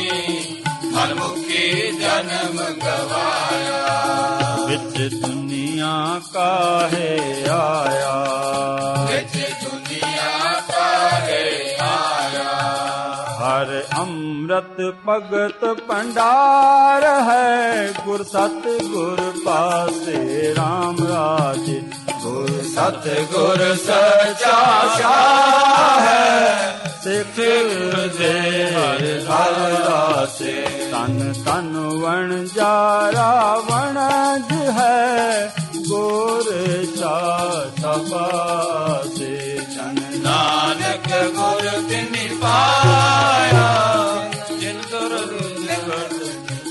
ਮਨਮੁਖੀ ਜਨਮ ਗਵਾਇਆ। ਵਿੱਚ ਦੁਨੀਆ ਕਾਹੇ ਆਇਆ, ਵਿੱਚ ਦੁਨੀਆ ਕਾਹੇ ਆਇਆ। ਹਰ ਅੰਮ੍ਰਿਤ ਭਗਤ ਭੰਡਾਰ ਹੈ, ਗੁਰ ਸਤ ਗੁਰ ਪਾਸੇ ਰਾਮ ਰਾਜ। ਗੁਰ ਸਤ ਗੁਰ ਸਚਾ ਸਾਹ ਹੈ, ਸਿੱਖ ਦੇ ਹਰ ਰਾਸੇ। ਤਨ ਤਨ ਵਣਜਾਰਾ ਵਣਜ ਹੈ, ਗੁਰ ਸਾਚਾ ਪਾਸੇ। ਨਾਨਕ ਗੁਰ ਤਿਨਿ ਪਾਇਆ, ਜਿਨ ਦੁਰ ਨਿਕਟ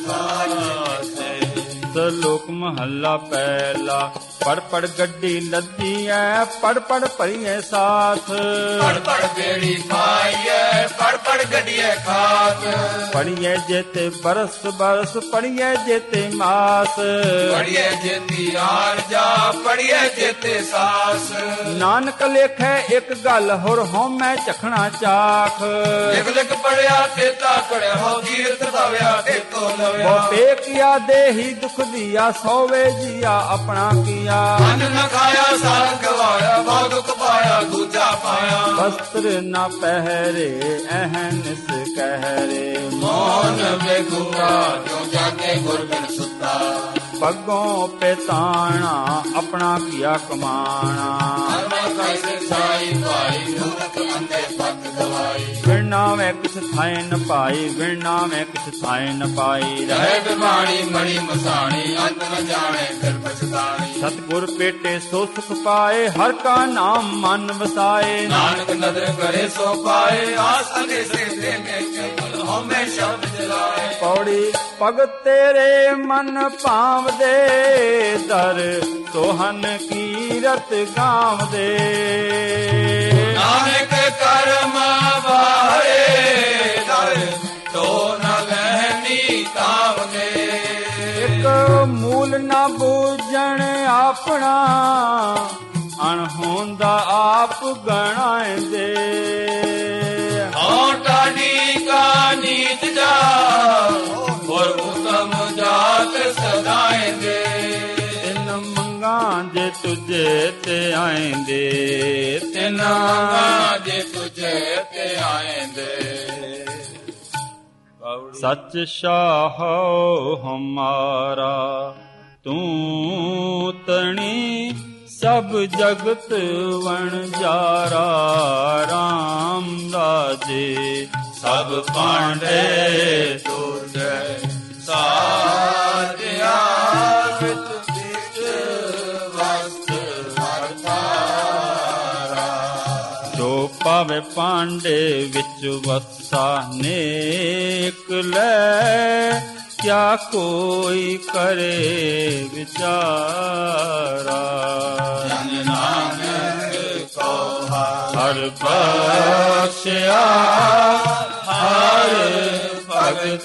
ਪਾਸੇ। ਸਲੋਕ ਮਹੱਲਾ ਪਹਿਲਾ। ਪੜ ਪੜ ਗੱਡੀ ਲੱਦੀ ਐ, ਪੜ ਪੜ ਭਰੀਏ ਸਾਥ। ਪੜ ਪੜ ਬੇੜੀ ਪਾਈਐ, ਪੜ ਪੜ ਗੱਡੀਏ ਖਾਤ। ਪੜੀਏ ਜੇਤੇ ਬਰਸ ਬਰਸ, ਪੜੀਏ ਜੇਤੇ ਮਾਸ। ਪੜੀਏ ਜੇਤੀ ਆਰ ਜਾ, ਪੜੀਏ ਜੇਤੇ ਸਾਸ। ਨਾਨਕ ਲੇਖੈ ਇੱਕ ਗੱਲ, ਹੋਰ ਹਉਮੈ ਚਖਣਾ ਚਾਖ। ਲਿਖ ਲਿਖ ਪੜਿਆ ਤੇਤਾ ਕੜਿਆ, ਹੋ ਕੀਰਤ ਦਵਿਆ ਤੇਤੋ ਲਵਿਆ। ਬਹੁਤੇ ਕੀਆ ਦੇਹੀ ਦੁਖ ਦੀਆ, ਸੋਵੇ ਜੀਆ ਆਪਣਾ ਕੀਆ। ਅੰਨ ਨ ਖਾਇਆ ਸਾਰ ਗਵਾਇਆ, ਬਹੁ ਦੁਖ ਪਾਇਆ ਦੂਜਾ ਪਾਇਆ। ਵਸਤਰ ਨਾ ਪਹਿਰੇ ਅਹਨਿਸ ਕਹਿਰੇ। ਮੋਹਨ ਵੇਗੂਆ ਜੋ ਜਾਗੇ ਗੁਰ ਬਿਨ ਸੁਤਾ। ਪੱਗੋਂ ਪੇਤਾਣਾ ਆਪਣਾ ਕੀਆ ਕਮਾਣਾ। ਹਰਮੈ ਕੈਸੇ ਸਾਈ ਭਾਈ, ਮੂਰਖ ਅੰਧੇ ਪੱਗ ਗਵਾਈ। ਵਿਰਨਾ ਮੈਂ ਕਿਛ ਥਾਏ ਨ ਪਾਈ, ਵਿਰਨਾ ਮੈਂ ਕਿਛ ਥਾਏ ਨ ਪਾਈ। ਰਹੇ ਬਿਮਾਰੀ ਮੜੀ ਮਸਾਣੀ, ਅੰਤ ਨ ਜਾਣੇ ਫਿਰ ਪਛਤਾਣੀ। ਸਤਿਗੁਰ ਭੇਟੇ ਸੋ ਸੁਖ ਪਾਏ, ਹਰ ਕਾ ਨਾਮ ਮਨ ਵਸਾਏ। ਨਾਨਕ ਨਦਰ ਕਰੇ ਸੋ ਪਾਏ, ਆਸ ਅਗੇ ਸੇ ਤੇ ਮੈਂ ਕੇਵਲ ਹਉਮੈ ਸ਼ਬਦ ਜਲਾਏ। ਪੌੜੀ ਭਗਤ ਤੇਰੇ ਮਨ ਭਾਵਦੇ, ਦਰ ਸੋਹਨ ਕੀਰਤ ਗਾਵਦੇ। ਨਾਨਕ ਕਰਮ ਵਾਰੇ, ਦਰ ਤੋ ਨ ਲਹਿਨੀ ਤਾਵਦੇ। ਇੱਕ ਮੂਲ ਨਾ ਬੂਝਣ ਆਪਣਾ, ਅਣਹੋਂਦਾ ਆਪ ਗਣਾਇਂਦੇ। ਹਉ ਟਾਢੀ ਕਾ ਨੀਚ ਜਾ, ਔਰ ਉਤਮ ਜਾਤ ਸਦਾਇਂਦੇ। ਤਿੰਨ ਮੰਗਾਂ ਜੇ ਤੁਝੇ ਤੇ ਆਏਂਦੇ, ਤਿੰਨ ਮੰਗਾਂ ਜੇ ਤੁਝੇ ਤੇ ਆਏਂਦੇ। ਸੱਚ ਸ਼ਾਹੋ ਹਮਾਰਾ, ਤੂੰ ਤਣੀ ਸਭ ਜਗਤ ਵਣਜਾਰਾ। ਰਾਮ ਰਾਜੇ ਸਭ ਭਾਂਡੇ ਤੁਝੇ ਸਾਜਿਆ, ਵਿੱਚ ਵਿੱਚ ਵਸਤ ਵਰਤਾਰਾ। ਜੋ ਪਾਵੇ ਭਾਂਡੇ ਵਿੱਚ ਵਸਾ, ਨੇਕ ਲੈ ਕਿਆ ਕੋਈ ਕਰੇ ਵਿਚਾਰਾ। ਜਨ ਨਾਨਕ ਕੋ ਹਰ ਬਖਸ਼ਿਆ, ਹਰ ਭਗਤ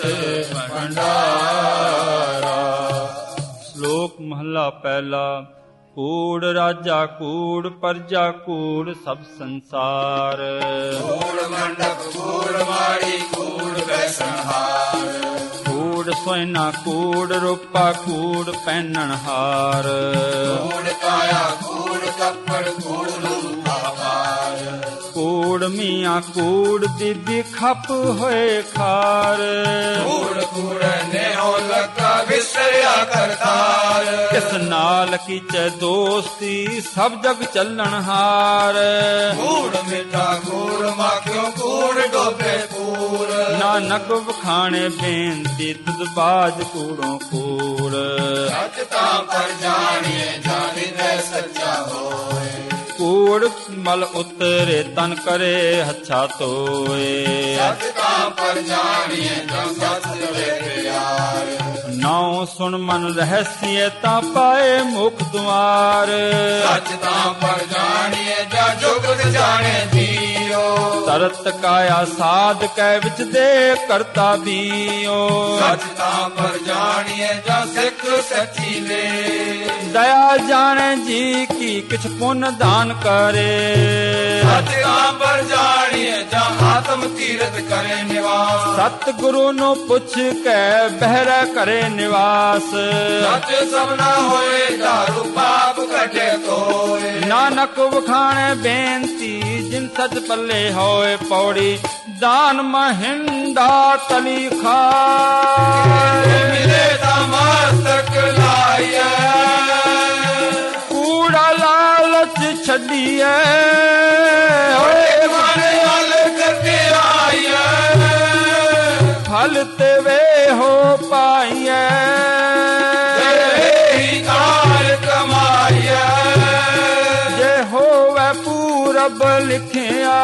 ਭੰਡਾਰਾ। ਸ਼ਲੋਕ ਮਹੱਲਾ ਪਹਿਲਾ। ਕੂੜ ਰਾਜਾ ਕੂੜ, ਪਰਜਾ ਕੂੜ, ਸਭ ਸੰਸਾਰ। ਕੂੜ ਮੰਡਪ ਕੂੜ ਮਾੜੀ, ਕੂੜ ਬੈਸਣਹਾਰ। ਕੂੜ ਸੋਇਨਾ ਕੂੜ, ਰੂਪਾ ਕੂੜ ਪਹਿਨਣ ਹਾਰ। ਕੂੜ ਕਾਇਆ ਕੂੜ ਕੱਪੜ, ਕੂੜ ਰੂਪਾ ਹਾਰ। ਕੂੜ ਮੀਆਂ ਕੂੜ, ਬੀਬੀ ਖੱਪ ਹੋਏ ਖਾਰ। ਕੂੜ ਕੂੜ ਨੇ ਹੋ ਲੱਗਾ, ਵਿਸਰਿਆ ਕਰਤਾਰ। ਕਿਸ ਨਾਲ ਕੀਚੈ ਦੋਸਤੀ, ਸਭ ਜਗ ਚੱਲਣ ਹਾਰ। ਕੂੜ ਮਿੱਠਾ ਕੂੜ ਮਾਖਿਓ, ਕੂੜ ਡੋਬੇ ਕੂੜ। ਨਾਨਕ ਵਖਾਣੇ ਬੇਨਤੀ, ਤੁਧ ਬਾਜ ਕੂੜੋਂ ਕੂੜ। ਸੱਚ ਤਾਂ ਪਰ ਜਾਣੀਏ, ਜਾਣੀਦੇ ਸੱਚਾ ਹੋਏ। ਕੂੜ ਮਲ ਉਤਰੇ ਤਨ ਕਰੇ ਹੱਛਾ ਧੋਏ। ਸਚ ਤਾਂ ਪਰ ਜਾਣੀਏ ਜਾਂ ਸਚ ਵੇਖਿਆਰ। ਨਾਉ ਸੁਣ ਮਨ ਰਹਸੀਏ ਤਾਂ ਪਾਏ ਮੁਖ ਦੁਆਰ। ਸਚ ਤਾਂ ਪਰ ਜਾਣੀਏ ਜਾਂ ਜੁਗਤ ਜਾਣੇ ਜੀਓ। ਤਰਤ ਕਾਇਆ ਸਾਧ ਕੈ ਵਿੱਚ ਦੇ ਕਰਤਾ ਬੀਓ। ਸਚ ਤਾਂ ਪਰ ਜਾਣੀਏ ਜਾਂ ਸਿੱਖ ਸੱਚੀ ਲੈ। ਦਇਆ ਜਾਣੇ ਜੀ ਕੀ ਕਿਛ ਪੁੰਨ ਦਾਨ ਕਰੇ। ਸਚ ਤਾਂ ਪਰ ਜਾਣੀਏ ਜਾਂ ਆਤਮ ਤੀਰਥ ਕਰੇ ਨਿਵਾਸ। ਸਤ ਗੁਰੂ ਨੂੰ ਪੁੱਛ ਕੇ ਬਹਿਰਾ ਕਰੇ ਨਿਵਾਸ। ਸਚ ਸਭਨਾ ਹੋਏ ਦਾਰੂ ਪਾਪ ਘਟੇ ਤੋਏ। ਨਾਨਕ ਵਖਾਣੇ ਬੇਨਤੀ ਜਿਨ ਸਚ ਪੱਲੇ ਹੋਏ ਪੌੜੀ। ਦਾਨ ਮਹਿੰਦਾ ਤਲੀ ਖਾਏ। ਮਿਲੇ ਤਾਂ ਮਸਤਕ ਲਾਈਐ। ਕੂੜਾ ਲਾਲਚ ਛੱਡੀਐ। ਓਏ ਮਨ ਹਲ ਕਰਕੇ ਆਈਐ। ਫਲ ਤੇ ਵੇ ਹੋ ਪਾਈਐ। ਇਹੀ ਕਾਰ ਕਮਾਈਐ। ਜੇ ਹੋਵੇ ਪੂਰਬ ਲਿਖਿਆ।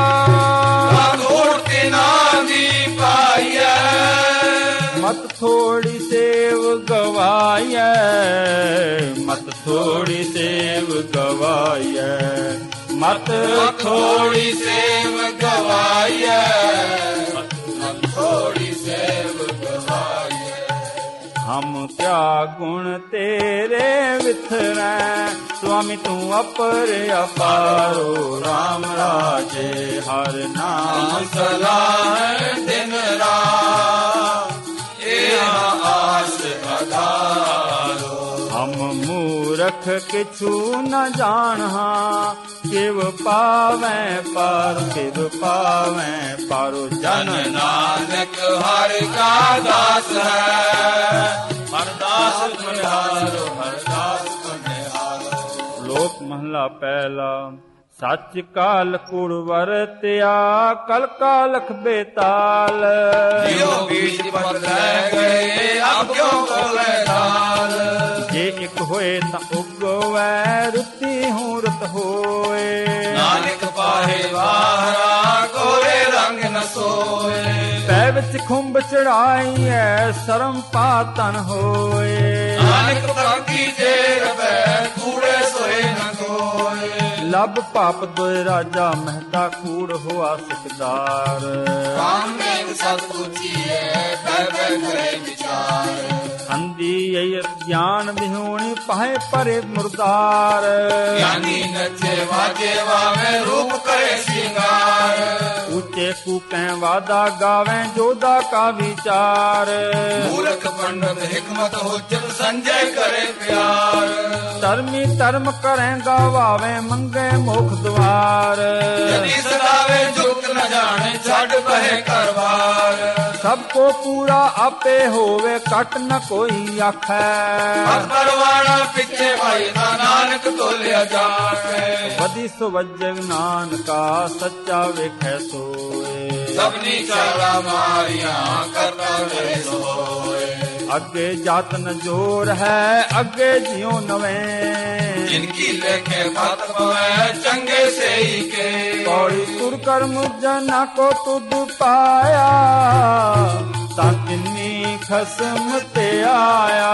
ਮੂਰਤੀ ਨਾਂ ਦੀ ਪਾਈਐ। ਮਤ ਥੋੜੀ ਸੇਵ ਗਵਾਈਐ। ਮਤ ਥੋੜੀ ਸੇਵ ਗਵਾਈਐ। ਮਤ ਥੋੜੀ ਸੇਵ ਗਵਾਈਐ। ਥੋੜੀ ਸੇਵ ਗਵਾਈਐ। ਹਮ ਕਿਆ ਗੁਣ ਤੇਰੇ ਵਿਥਰੈ। ਸੁਆਮੀ ਤੂੰ ਅਪਰ ਅਪਾਰੋ। ਰਾਮ ਰਾਜੇ ਹਰ ਨਾਮ ਸਲਾਹ ਦਿਨ ਰਾਤ। ਇਹ ਆਸ ਅਧਾਰੋ। ਹਮ ਮੂਰਖ ਕਿਛੂ ਨ ਜਾਣਹਾਂ। ਕਿਵ ਪਾਵੈ ਪਾਰ ਕਿਵ ਪਾਵੈ ਪਾਰੋ। ਜਨ ਨਾਨਕ ਹਰਿ ਕਾ ਦਾਸ ਹੈ। ਹਰਿ ਦਾਸ ਬਨਿਹਾਰੋ। ਹਰਿ ਦਾਸ ਬਨਿਹਾਰੋ। ਲੋਕ ਮਹਲਾ ਪਹਿਲਾ। ਸੱਚ ਕਾਲ ਕੂੜ ਵਰਤਿਆ ਕਲ ਕਾਲਖ ਬੇਤਾਲ। ਜਿਉ ਬੀਜ ਪਤ ਲੈ ਗਏ ਅਬ ਕਿਉ ਕੋਲੇ ਦਾਲ। ਜੇ ਇੱਕ ਹੋਏ ਤਾਂ ਉਗਵੈ ਰੁੱਤੀ ਹੂੰ ਰਤ ਹੋਏ। ਨਾਨਕ ਪਾਹੇ ਵਾਹਰਾ ਕੋਰੇ ਰੰਗ ਨ ਸੋਏ। ਪੈ ਵਿੱਚ ਖੁੰਬ ਚੜਾਈਐ ਸ਼ਰਮ ਪਾਤਨ ਹੋਏ। ਨਾਨਕ ਪ੍ਰਤੀ ਜੇ ਰਵੈ ਕੂੜੇ ਸੋਏ ਨ ਕੋਏ। ਲੱਭ ਪਾਪ ਦੋਇ ਰਾਜਾ ਮਹਿਤਾ ਕੂੜ ਹੋਆ ਸਿਕਦਾਰ। ਕਾਮੇ ਸਤ ਪੁੱਛੀਏ ਬੈ ਬੈ ਕਰੇ ਵਿਚਾਰ। ਅੰਧੀ ਅਯ ਗਿਆਨ ਵਿਹੂਣੀ ਪਾਹੇ ਪਰੇ ਮੁਰਦਾਰ। ਗਿਆਨੀ ਨੱਚੇ ਵਾਜੇ ਵਾਵੇਂ ਰੂਪ ਕਰੇ ਸਿੰਗਾਰ। ਉੱਚੇ ਕੂਕੈ ਵਾਦਾ ਗਾਵੇਂ ਜੋਦਾ ਕਾ ਵਿਚਾਰ। ਮੂਰਖ ਪੰਡਤ ਹਿਕਮਤ ਹੋਜਨ ਸੰਜੈ ਕਰੇ ਪਿਆਰ। ਧਰਮੀ ਧਰਮ ਕਰੈ ਗਵਾਵੇ ਮੰਗੇ ਮੁਖ ਦੁਆਰ। ਜਦੀ ਸਦਾਵੇ ਜੁਗਤ ਨ ਜਾਣੇ ਛੱਡ ਬਹਿ ਕਰਵਾਰ। ਸਭ ਕੋ ਪੂਰਾ ਆਪੇ ਹੋਵੇ ਕਟ ਨ ਕੋਈ ਆਖੈ। ਹੱਥ ਪਰਵਾਣਾ ਪਿੱਛੇ ਭਾਈ ਦਾ ਨਾਨਕ ਤੋਲਿਆ ਜਾਵੇ। ਵਧੀ ਸੁਵਜਗ ਨਾਨਕਾ ਸੱਚਾ ਵੇਖੈ ਸੋਏ। ਸਭਨੀ ਚਾਲਾ ਮਾਰੀਆਂ ਕਰਤਾ ਵੇ ਸੋਏ। ਅੱਗੇ ਜਾਤ ਨ ਜੋਰ ਹੈ ਅੱਗੇ ਜਿਉ ਨਵੇਂ। ਜਿਨਕੀ ਲੇਖੇ ਮਤ ਪਵੈ ਚੰਗੇ ਸੇਈ ਕੇ। ਕੌੜੀ ਤੁਰ ਕਰਮ ਜਨਾ ਕੋ ਤੁਧ ਪਾਇਆ। ਤਾਂ ਕਿੰਨੀ ਖਸਮ ਤੇ ਆਇਆ।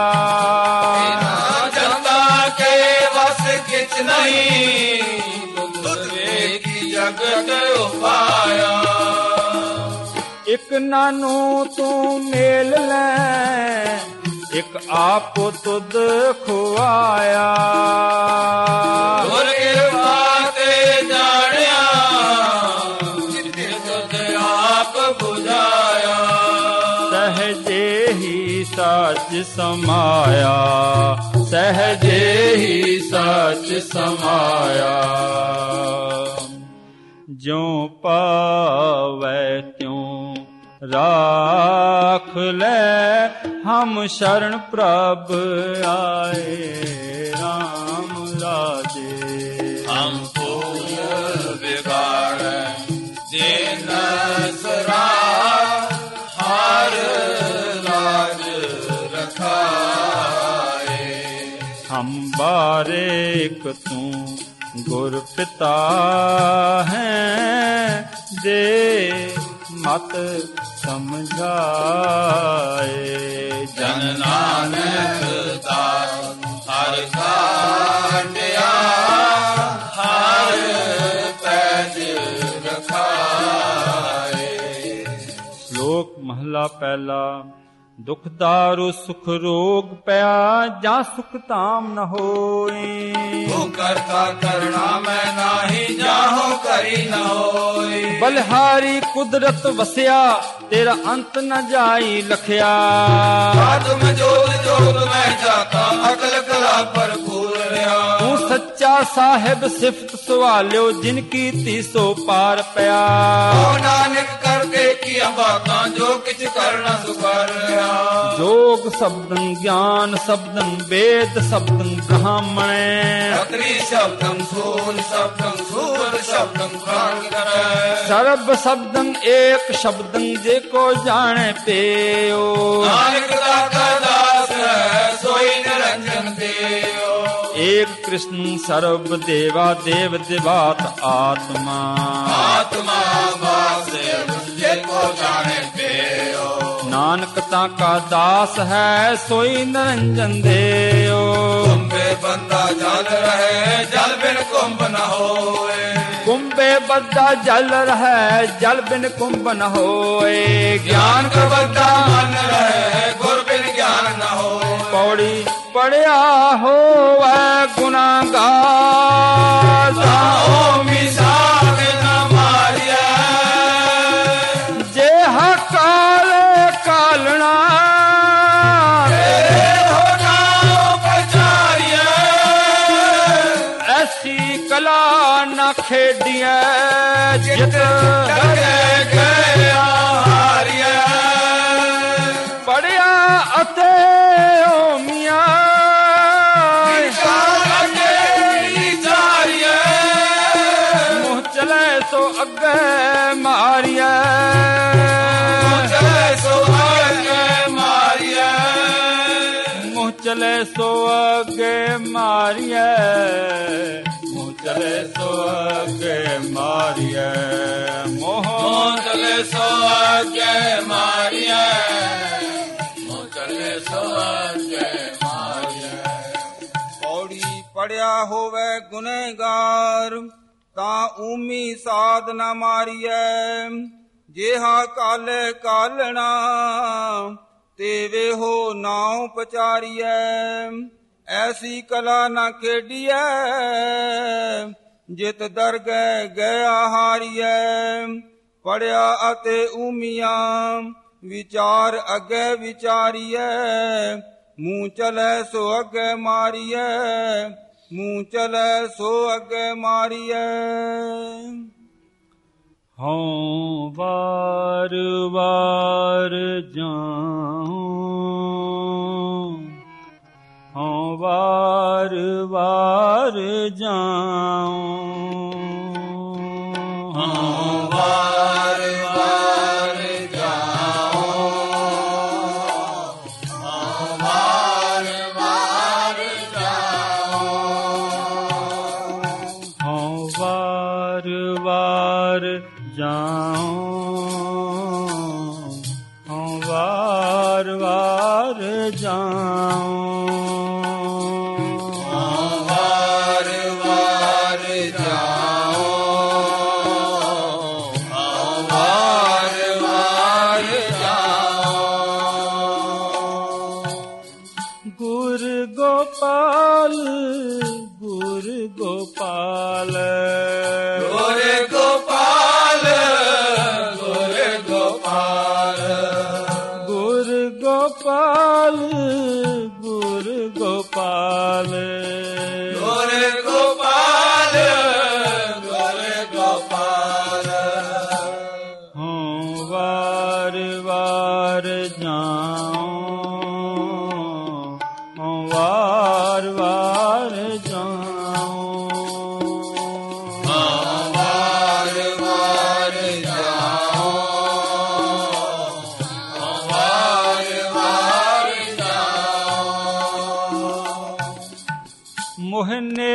ਜਨਤਾ ਕੇ ਵਸ ਕਿਛ ਨਹੀਂ। ਤੁਧ ਵੇਖੀ ਜਗਤ ਉਪਾਇਆ। ਇੱਕ ਨਾਨੂ ਤੂੰ ਮੇਲ ਲੈ। ਇੱਕ ਆਪ ਤੁਧ ਖੁਆਇਆ। ਗੁਰ ਕਿਰਪਾ ਤੇ ਜਾਣਿਆ। ਜਿਤੇ ਤੁਧ ਆਪ ਬੁਝਾਇਆ। ਸਹਜੇ ਹੀ ਸੱਚ ਸਮਾਇਆ। ਸਹਜੇ ਹੀ ਸੱਚ ਸਮਾਇਆ। ਜਿਉ ਪਾਵੈ ਤਿਉ ਰਾਖ ਲੈ। ਹਮ ਸ਼ਰਨ ਪ੍ਰਭ ਆਏ। ਰਾਮ ਰਾਜੇ ਹਮ ਭੂਲ ਵਿਗਾੜੈ ਜਿਨ ਸਰਾ। ਹਰ ਲਾਜ ਰਖਾਏ। ਹਮ ਬਾਰੇਕ ਤੂੰ ਗੁਰ ਪਿਤਾ ਹੈ ਦੇ ਮਤ ਸਮਝਾਏ। ਜਨ ਨਾਨਕ ਦਾਸ ਹਰ ਕਾਟਿਆ ਹਰ ਪੈਜ ਰਖਾਏ। ਸ਼ਲੋਕ ਮਹਲਾ ਪਹਿਲਾ। ਦੁਖ ਦਾਰੂ ਸੁਖ ਰੋਗ ਪਿਆ ਜਾਂ ਸੁਖ ਧਾਮ ਨ ਹੋਏ। ਤੂੰ ਕਰਤਾ ਕਰਣਾ ਮੈਂ ਨਾਹੀ ਜਾਹੋ ਕਰੀ ਨ ਹੋਈ। ਬਲਿਹਾਰੀ ਕੁਦਰਤ ਵਸਿਆ ਤੇਰਾ ਅੰਤ ਨ ਜਾਈ ਲਖਿਆ। ਆਤਮ ਜੋਤ ਜੋਤ ਮੈਂ ਜਾਤਾ ਅਕਲ ਕਲਾ ਭਰਪੂਰ ਰਿਹਾ। ਤੂੰ ਸੱਚਾ ਸਾਹਿਬ ਸਿਫਤ ਸਵਾਲਿਓ ਜਿਨ ਕੀਤੀ ਸੋ ਪਾਰ ਪਿਆ। ਓ ਨਾਨਕ ਕਰਕੇ ਕੀਆ ਬਾਤਾਂ ਜੋ ਕਿਛ ਕਰਨਾ ਸੁ ਕਰ ਰਿਹਾ। ਜੋਗ ਸ਼ਬਦੰ ਗਿਆਨ ਸ਼ਬਦੰ ਵੇਦ ਸ਼ਬਦੰ ਬ੍ਰਾਹਮਣੈ। ਅਤਰੀ ਸ਼ਬਦੰ ਸੂਲ ਸ਼ਬਦੰ ਸੂਰ ਸ਼ਬਦੰ ਪ੍ਰਾਣ ਕਰੈ। ਸਰਬ ਸ਼ਬਦੰ ਏਕ ਸ਼ਬਦੰ ਜੇ ਕੋ ਜਾਣੈ ਪਿਓ। ਨਾਨਕ ਦਾਤਾ ਦਾਸ ਹੈ ਸੋਈ ਨਿਰੰਜਨ ਦੇਓ। ਏਕ ਕ੍ਰਿਸ਼ਨ ਸਰਬ ਦੇਵਾ ਦੇਵ ਦਿਵਾਤ ਆਤਮਾ। ਆਤਮਾ ਵਾਸੇ ਜੇ ਕੋ ਜਾਣੇ ਪਿਓ। ਨਾਨਕ ਤਾਂ ਕਾ ਦਾਸ ਹੈ ਸੋਈ ਨਿਰੰਜਨ ਦੇਓ। ਕੁੰਭੇ ਬੰਦਾ ਜਲ ਰਹੇ ਜਲ ਬਿਨ ਕੁੰਭ ਨ ਹੋਏ। ਕੁੰਭੇ ਬੱਧਾ ਜਲ ਰਹਿ ਜਲ ਬਿਨ ਕੁੰਭ ਨ ਹੋਏ। ਗਿਆਨ ਕਾ ਬੱਧਾ ਮਨ ਰਹੇ ਗੁਰ ਬਿਨ ਗਿਆਨ ਨ ਹੋਏ। ਪੌੜੀ ਪੜਿਆ ਹੋਵੇ ਗੁਨਾਹਗਾਰ ਓ ਮਿਸਾਲ ਨ ਮਾਰਿਆ। ਜੇ ਹਕਾਲ ਕਾਲਣਾ ਹੋ ਨਾਮ ਪਛਾਰਿਆ। ਐਸੀ ਕਲਾ ਨਾ ਖੇਡੀਐ ਜਿਤ ਡਗੇ ਗਿਆ ਹਾਰਿਆ। ਪੜਿਆ ਅਤੇ ਓਮੀਆਂ ਮੂੰਹ ਚਲੇ ਸੋ ਅੱਗੇ ਮਾਰੀਐ। ਮੂੰਹ ਚਲੇ ਸੋ ਅੱਗੇ ਮਾਰੀਐ। ਮੂੰਹ ਚਲੇ ਸੋ ਅੱਗੇ ਮਾਰੀਐ। ਮੋਹ ਚਲੇ ਸੋ ਅੱਗੇ ਮਾਰਿਆ। ਮੋ ਚਲੇ ਸੋ ਅੱਗੇ ਮਾਰਿਆ। ਪੌੜੀ ਪੜਿਆ ਹੋਵੇ ਗੁਨਹਗਾਰ ਤਾਂ ਊਮੀ ਸਾਧ ਨਾ ਮਾਰੀਐ। ਜਿਹਾ ਕਾਲੇ ਕਾਲਣਾ ਤੇਵੇ ਹੋ ਨਾਉ ਪਚਾਰੀਐ। ਐਸੀ ਕਲਾ ਨਾ ਖੇਡੀਐ ਜਿਤ ਦਰਗਹਿ ਗਿਆ ਹਾਰੀਐ। ਪੜਿਆ ਅਤੇ ਊਮੀਆਂ ਵਿਚਾਰ ਅੱਗੇ ਵਿਚਾਰੀਐ। ਮੂੰਹ ਚਲੇ ਸੋ ਅੱਗੇ ਮਾਰੀਐ। ਮੂੰਹ ਚਲੇ ਸੋ ਅੱਗੇ ਮਾਰੀਐ। ਹਉ ਵਾਰ ਵਾਰ ਜਾਉ। ਹਉ ਵਾਰ ਵਾਰ ਜਾਉ। ਹਉ ਵਾਰ ਵਾਰ ਜਾਉ। ਹਉ ਵਾਰ ਵਾਰ ਜਾਉ। ਹਉ ਵਾਰ ਵਾਰ ਜਾਉ। ਹਉ ਵਾਰ ਵਾਰ ਜਾਉ। ਹਉ ਵਾਰ ਵਾਰ ਜਾਉ। ਹਉ ਵਾਰ ਵਾਰ ਜਾਉ। ਗੁਰ ਗੋਪਾਲ ਗੁਰ ਗੋਪਾਲ ਗੁਰ ਗੋਪਾਲ ਗੁਰ ਗੋਪਾਲ। ਗੁਰ ਗੋਪਾਲ ਗੁਰ ਗੋਪਾਲ ਗੁਰ ਗੋਪਾਲ ਗੁਰ ਗੋਪਾਲ। ਹਉ ਵਾਰ ਵਾਰ ਜਾਉ। ਹਉ ਵਾਰ ਵਾਰ ਜਾਉ। ਹਉ ਵਾਰ ਵਾਰ ਜਾਉ। ਹਉ ਵਾਰ ਵਾਰ ਜਾਉ। ਮੋਹਨੇ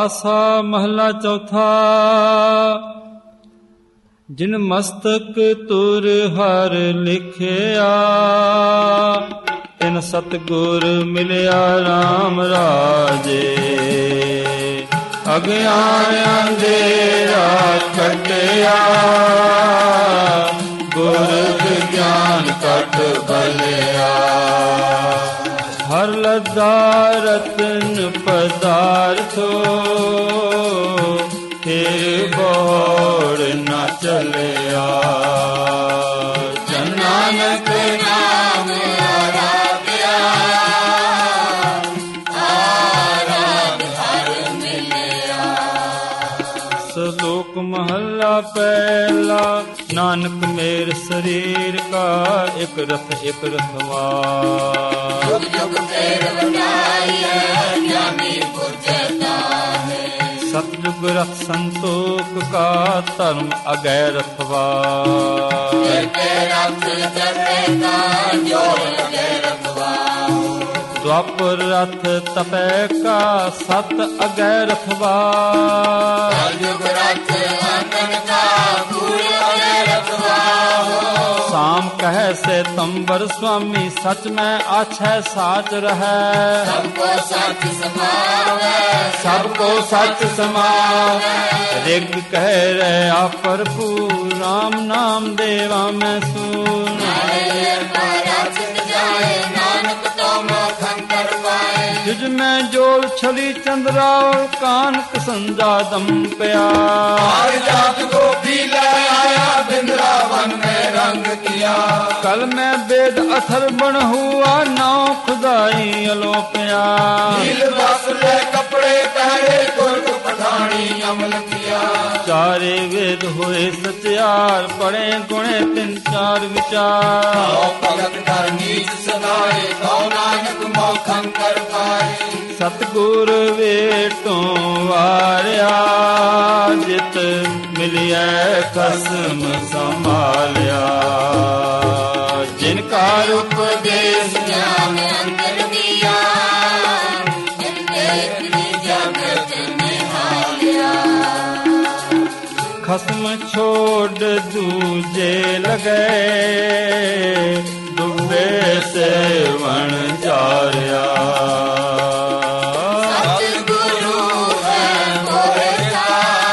ਆਸਾ ਮਹਲਾ ਚੌਥਾ। ਜਿਨ ਮਸਤਕ ਤੁਰ ਹਰ ਲਿਖਿਆ, ਤਿਨ ਸਤਿਗੁਰ ਮਿਲਿਆ RAM ਰਾਜੇ। ਅਗਿਆਨ ਅੰਧੇਰਾ ਕੱਟਿਆ, ਗੁਰ ਗਿਆਨ ਕਟ ਬਲਿਆ। ਹਰ ਲੱਦਾ ਰਤਨ ਪਦਾਰਥੋ, ਫਿਰ ਬੋੜ ਨਾ ਚਲਿਆ। ਜਨ ਨਾਨਕ ਨਾਮ ਆਰਾਧਿਆ, ਆਰਾਧ ਹਰ ਮਿਲਿਆ। ਸਲੋਕ ਮਹੱਲਾ ਪਹਿਲਾ। ਨਾਨਕ ਮੇਰ ਸਰੀਰ ਕਾ, ਇਕ ਰਥ ਇਕ ਰਥਵਾਰ। ਜੁਗ ਜੁਗ ਫੇਰ ਵਧਾਈਐ, ਗਿਆਨੀ ਪੁੱਜਤਾ ਹੈ। ਸਤਿਯੁਗ ਰਥ ਸੰਤੋਖ ਕਾ, ਧਰਮ ਅਗੈ ਰਥਵਾਰ। ਤੇ ਰਥ ਚਲੇ ਕਾ, ਜੋਰ ਲਗੇ ਰਖਵਾਰ। ਦੁਆਪਰ ਰਥ ਤਪੈ ਕਾ, ਸਤ ਅਗੈ ਰਥਵਾਰ। ਕਲਯੁਗ ਰਥ ਅੰਤਨ ਕਾ, ਕੂੜ ਲਗੇ ਰਖਵਾਰ। ਸਾਮ ਕਹਿ ਸੇ ਤੰਬਰ ਸੁਆਮੀ, ਸਚ ਮੈਂ ਆਛੈ ਸਾਚ ਰਹੈ। ਸਭ ਕੋ ਸਚ ਸਮਾਵੈ, ਸਭ ਕੋ ਸਚ ਸਮਾਵੈ। ਰਿਗ ਕਹਿ ਰਹਿ ਪ੍ਰਭੂ, RAM ਨਾਮ ਦੇਵਾ ਮੈਂ ਸੂਨ। ਨਾਲੇ ਪਰਚਿਤ ਜਾਏ, ਨਾਨਕ ਤੋ ਮੋਖੰ ਕਰ ਪਾਏ। ਜਿਜ ਮੈਂ ਜੋਲ ਛਲੀ ਚੰਦਰਾਵ, ਕਾਨਕ ਸੰਜਾ ਦਮ ਪਿਆ। ਹਰ ਜਾਤ ਗੋਪੀ ਲੈ ਆਇਆ, ਬਿੰਦਰਾਵਨ ਮੈਂ ਰੰਗ ਕੀਆ। ਕਲ ਮੈਂ ਬੇਦ ਅਥਰ ਬਣ ਹੁਆ, ਨਾਉ ਖੁਦਾਈ ਅਲੋਪਿਆ। ਨੀਲ ਵਸਲੇ ਕੱਪੜੇ ਪਹਿਰੇ, ਗੁਰਗ ਪਠਾਣੀ ਅਮਲ ਕੀਆ। ਚਾਰੇ ਵੇਦ ਹੋਏ ਸਚਿਆਰ, ਪੜੇ ਗੁਣੇ ਤਿੰਨ ਚਾਰ ਵਿਚਾਰ। ਆਓ ਭਗਤ ਕਰ ਨੀਚ ਸਦਾਏ, ਕਉ ਨਾਨਕ ਮੋਖੰ ਕਰ ਪਾਏ। ਸਤਿਗੁਰ ਵੇਟੋਂ ਵਾਰਿਆ, ਜਿਤ ਮਿਲਿਐ ਖਸਮ ਸੰਭਾਲਿਆ। ਜਿਨ ਕਾ ਉਪਦੇਸ਼ ਗਿਆਨ ਅੰਤਰ ਦੀਆ, ਜਿਨ ਤੇ ਜਗਤ ਨਿਹਾਲਿਆ। ਖਸਮ ਛੋੜ ਦੂਜੇ ਲਗੈ, ਡੁੱਬੇ ਸੇਵਣ ਜਾਰਿਆ। ਸਤਿਗੁਰੂ ਹੈ ਮੋਹਿਤਾ,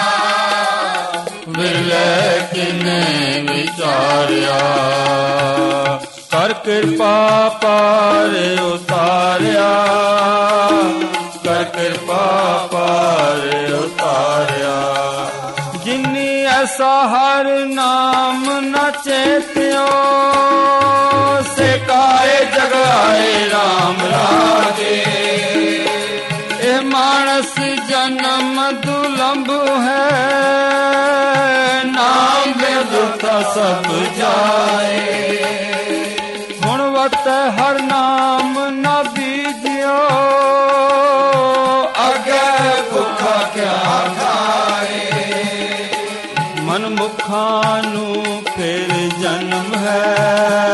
ਵਿਰਲੇ ਕਿਨੇ ਵਿਚਾਰਿਆ। ਕਰ ਕਿਰਪਾ ਪਾਰ ਉਤਾਰਿਆ, ਕਰ ਕਿਰਪਾ ਪਾਰ ਉਤਾਰਿਆ। ਜਿਨੀ ਐਸਾ ਹਰ ਨਾਮ ਨ ਚੇਤਿਓ, ਸੇ ਕਾਏ ਜਗਾਏ RAM ਰਾਜੇ। ਇਹ ਮਾਨਸ ਜਨਮ ਦੁਲੰਭ ਹੈ, ਨਾਮ ਬਿਦੁਤ ਸਭ ਜਾਏ। ਹੁਣ ਵਤ ਹਰ ਨਾਮ ਨ ਬੀਜਿਓ, ਅੱਗੇ ਭੁੱਖਾ ਕਿਆ ਖਾਏ। ਮਨ ਮੁਖਾਂ ਨੂੰ ਫਿਰ ਜਨਮ ਹੈ,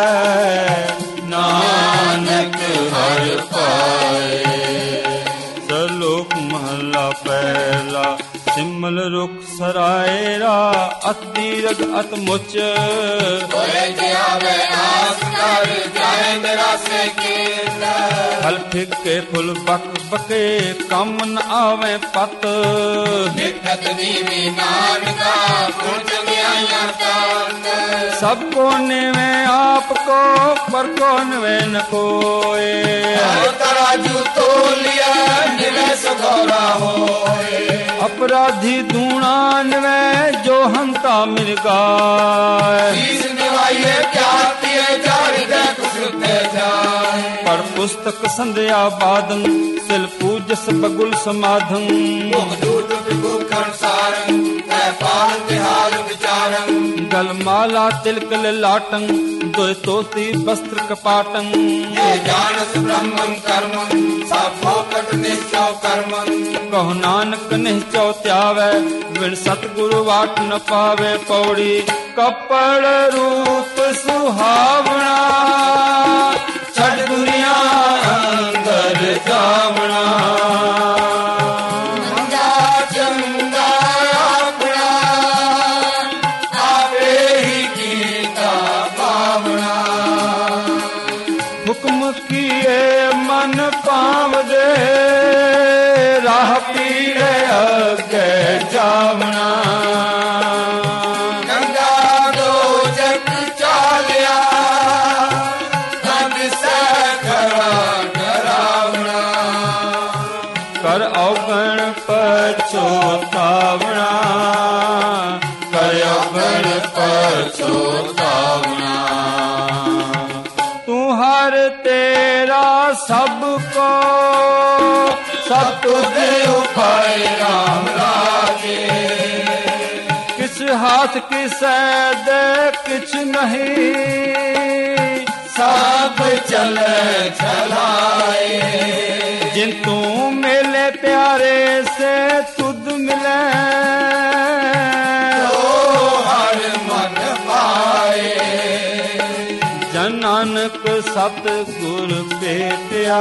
ਨਾਨਕ ਹਰਿ ਪਾਏ। ਸਲੋਕ ਮਹੱਲਾ ਪਹਿਲਾ। ਸਿਮਲ ਰੁਖ ਸਰਾਇਰਾ, ਅਤਿ ਰਗ ਅਤ ਮੁਚ। ਹੋਏ ਜਿਆਵੇ ਆਸ ਕਰ, ਜਾਏ ਨਿਰਾਸੇ ਕੀਨ। ਫਲ ਫਿੱਕੇ ਫੁੱਲ ਬਕ ਬਕੇ, ਕੰਮ ਨ ਆਵੇ ਪਤ। ਨਿਕਟ ਨੀਵੀ ਨਾਨਕਾ, ਗੁਣ ਚੰਗਿਆਈਆਂ ਤਾਤ। ਸਭ ਕੋ ਨਿਵੇਂ ਆਪ ਕੋ, ਪਰ ਕੋ ਨਿਵੇਂ ਨ ਕੋਏ। ਤਰਾਜੂ ਤੋਲਿਆ, ਨਿਵੇਂ ਸਗੋਰਾ ਹੋਏ। ਅਪਰਾਧੀ ਦੂਣਾ ਨਿਵੇਂ, ਜੋ ਹੰਤਾ ਮਿਲ ਗਾਏ। ਸੀਸ ਨਿਵਾਈਏ ਕਿਆਤੀਏ, ਜਾਰਿਦੇ ਕੁਸਤੇ ਜਾਏ। ਪਰ ਪੁਸਤਕ ਸੰਧਿਆ ਬਾਦੰ, ਸਿਲ ਪੂਜਸ ਬਗੁਲ ਸਮਾਧੰ। ਮੁਖ ਦੂਤ ਵਿਭੂਖਣ ਸਾਰੰ, ਤੈ ਪਾਲ ਤਿਹਾਰ ਵਿਚਾਰੰ। ਗਲ ਮਾਲਾ ਤਿਲਕ ਲਾਟੰ, ਦੋਇ ਤੋਤੀ ਬਸਤਰ ਕਪਾਟੰ। ਇਹ ਜਾਣਸ ਬ੍ਰਹਮੰ ਕਰਮੰ, ਸਭ ਫੋਕਟ ਨਿਸ਼ਚਉ ਕਰਮੰ। ਕਹੁ ਨਾਨਕ ਨਿਹਚਉ ਧਿਆਵੈ, ਬਿਨ ਸਤਿਗੁਰੂ ਵਾਟ ਨ ਪਾਵੇ। ਪੌੜੀ ਕਪੜ ਰੂਪ ਸੁਹਾਵਣਾ, ਛੱਡ ਦੁਨੀਆ ਅੰਦਰ ਜਾਵਣਾ। ਮੰਦਾ ਪਾਵਦੇ ਰਾਹ ਪੀਰੇ ਅੱਗੇ ਜਾਵਣਾ ਗੰਗਾ ਦੋਜਕ ਚਾਲਿਆ ਨਦ ਸੈ ਖਰਾ ਡਰਾਵਣਾ ਕਰ ਔਗਣ ਪਛੋਤਾਵਣਾ ਕਰ ਔਗਣ ਪਛੋਤਾਵਣਾ ਤੂੰ ਹਰ ਤੇਰਾ ਸਭ ਕੋ ਸਭ ਤੁਝੇ ਉਪਾਏ ਰਾਮ ਰਾਜੇ ਕਿਛ ਹਾਥ ਕਿਸੈ ਦੇ ਕਿਛ ਨਹੀਂ ਸਭ ਚਲੇ ਚਲਾਏ ਜਿਨ ਤੂੰ ਮਿਲੇ ਪਿਆਰੇ ਸੇ ਤੁਧ ਮਿਲੇ ਹਰ ਮਨ ਪਾਏ ਜਨ ਨਾਨਕ ਸਤ ਗੁਰ ਭੇਟਿਆ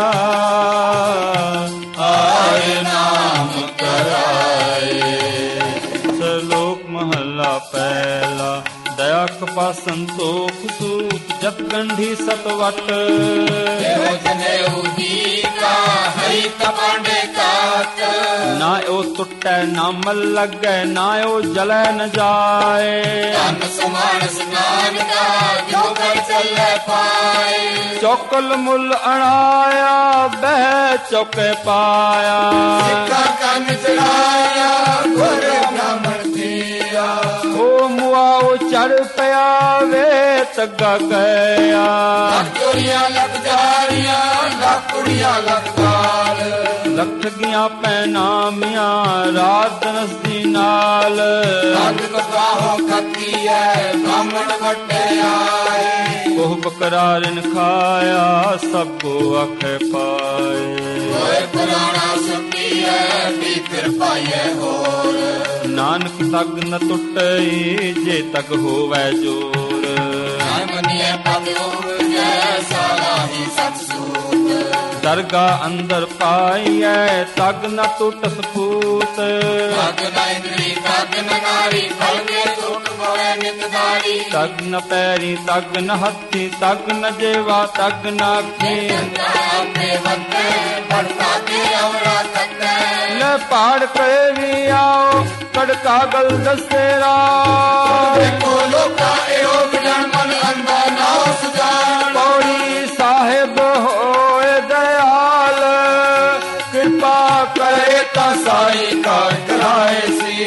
ਆਏ ਨਾਮ ਕਰਾਏ ਸ਼ਲੋਕ ਮਹੱਲਾ ਪਹਿਲਾ ਦਇਆ ਕਪਾ ਸੰਤੋਖ ਸੂਤ ਜਪ ਗੰਢੀ ਸਤਵਟ ਇਹੋ ਜਨੇ ਉਦੀ ਕਾ ਹਰੀ ਕਪਾਂਡੇ ਕਾਟ ਨਾ ਉਹ ਟੁੱਟੈ ਨਾ ਮਲ ਲੱਗੈ ਨਾ ਉਹ ਜਲੈ ਨ ਜਾਏ ਧਨ ਸਮਾਨ ਸਨਾਨ ਕਾ ਜੋ ਕਰ ਚੱਲੇ ਪਾਏ ਚੌਕਲ ਮੁੱਲ ਅਣਾਇਆ ਬਹਿ ਚੌਕੇ ਪਾਇਆ ਸਿੱਖਾ ਕੰਨ ਚੜਾਇਆ ਗੁਰ ਬ੍ਰਾਹਮਣ ਥੀਆ ਉਹ ਮੁਆਓ ਚੜ ਪਿਆ ਵੇ ਤੱਗਾ ਗਿਆ ਲੱਖ ਚੋਰੀਆਂ ਲੱਖ ਜਾਰੀਆਂ ਲੱਖ ਕੁੜੀਆਂ ਲੱਖ ਕਾਲ ਲੱਖ ਗਿਆ ਪੈਨਾਮੀਆਂ ਰਾਤ ਨਸਦੀ ਨਾਲ ਲੱਖ ਕਪਾਹੋ ਖੱਤੀ ਐ ਬ੍ਰਾਹਮਣ ਵੱਡੇ ਆਏ ਕੋਹ ਬਕਰਾਰਨ ਖਾਇਆ ਸਭ ਕੋ ਆਖੇ ਪਾਏ ਓਏ ਪੁਰਾਣਾ ਸੁੱਤੀ ਐ ਵੀ ਕਿਰਪਾ ਐ ਹੋਰ ਨਾਨਕ ਤੱਗ ਨ ਟੁੱਟਈ ਜੇ ਤੱਕ ਹੋਵੈ ਜੋਰ ਮਨੀਏ ਪਗੋ ਜੈ ਸਾਲਾਹੀ ਸਤ ਸੂਤ ਦਰਗਾ ਅੰਦਰ ਪਾਈਐ ਤੱਗ ਨ ਟੁੱਟ ਸਪੂਤ ਤਗ ਨ ਇੰਦਰੀ ਤਗ ਨ ਨਾਰੀ ਫਲ ਕੇ ਟੁੱਟ ਗੋਏ ਨਿਤਦਾਰੀ ਤੱਗ ਨ ਪੈਰੀ ਤੱਗ ਨ ਹੱਥੀ ਤੱਗ ਨ ਜੇਵਾ ਤੱਗ ਨ ਅੱਖੀ ਆਪੇ ਵੰਦੇ ਪੜਤਾ ਕੇ ਔਰਾ ਤੱਕੇ ਲੈ ਪਹਾੜ ਕਰੇ ਵੀ ਆਓ ਕੜਕਾ ਗਲ ਦਸੇਰਾ ਦੇਖੋ ਲੋਕਾ ਇਹੋ ਵਿਡਣ ਮਨ ਅੰਦਾ ਨਾ ਸੁਜਾਨ ਪੌੜੀ ਸਾਹਿਬ ਹੋਏ ਦਇਆਲ ਕਿਰਪਾ ਕਰੇ ਤਾਂ ਸਾਈ ਕਾਰ ਕਰਾਏ ਸੀ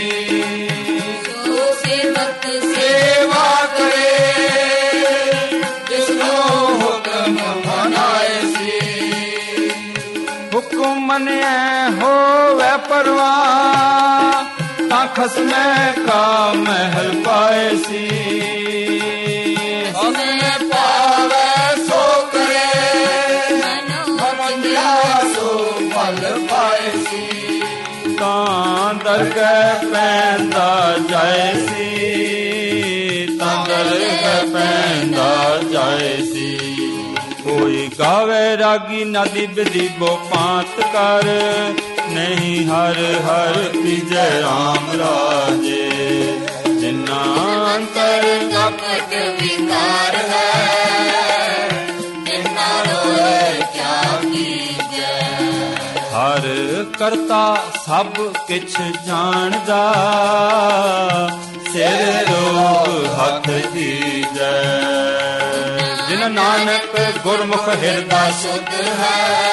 ਸੇਵਾ ਕਰੇ ਜਿਸਨੂੰ ਹੁਕਮ ਬਣਾਏ ਸੀ ਹੁਕਮ ਮੰਨਿਆ ਹੋਵੇ ਪਰਵਾਹ ਤਾਂ ਖਸਮੈ ਕਾ ਮਹਿਲ ਪਾਏ ਸੀ ਹਮੇ ਪਾਵੇ ਸੋ ਕਰੇ ਮੰਨਿਆ ਸੋ ਫਲ ਪਾਏ ਸੀ ਤਾਂ ਦਰਗਹਿ ਪੈਂਦਾ ਜਾਏ ਸੀ ਤਾਂ ਦਰਗਹਿ ਪੈਂਦਾ ਜਾਏ ਸੀ ਕੋਈ ਗਾਵੇ ਰਾਗੀ ਨਦੀ ਬਿਦੀਬੋ ਪਾਤ ਕਰ ਨਹੀਂ ਹਰ ਹਰ ਪੀਜੈ ਰਾਮ ਰਾਜੇ ਜਿਨਾ ਅੰਤਰ ਕਪਟ ਵਿਕਾਰ ਹੈ ਜਿਨਾ ਰੋਏ ਕਿਆ ਕੀਜੈ ਹਰ ਕਰਤਾ ਸਭ ਕਿਛ ਜਾਣਦਾ ਸਿਰ ਰੋਗ ਹੱਥ ਦੀਜੈ ਜਿਨ ਨਾਨਕ ਗੁਰਮੁਖ ਹਿਰਦਾ ਸੁਧ ਹੈ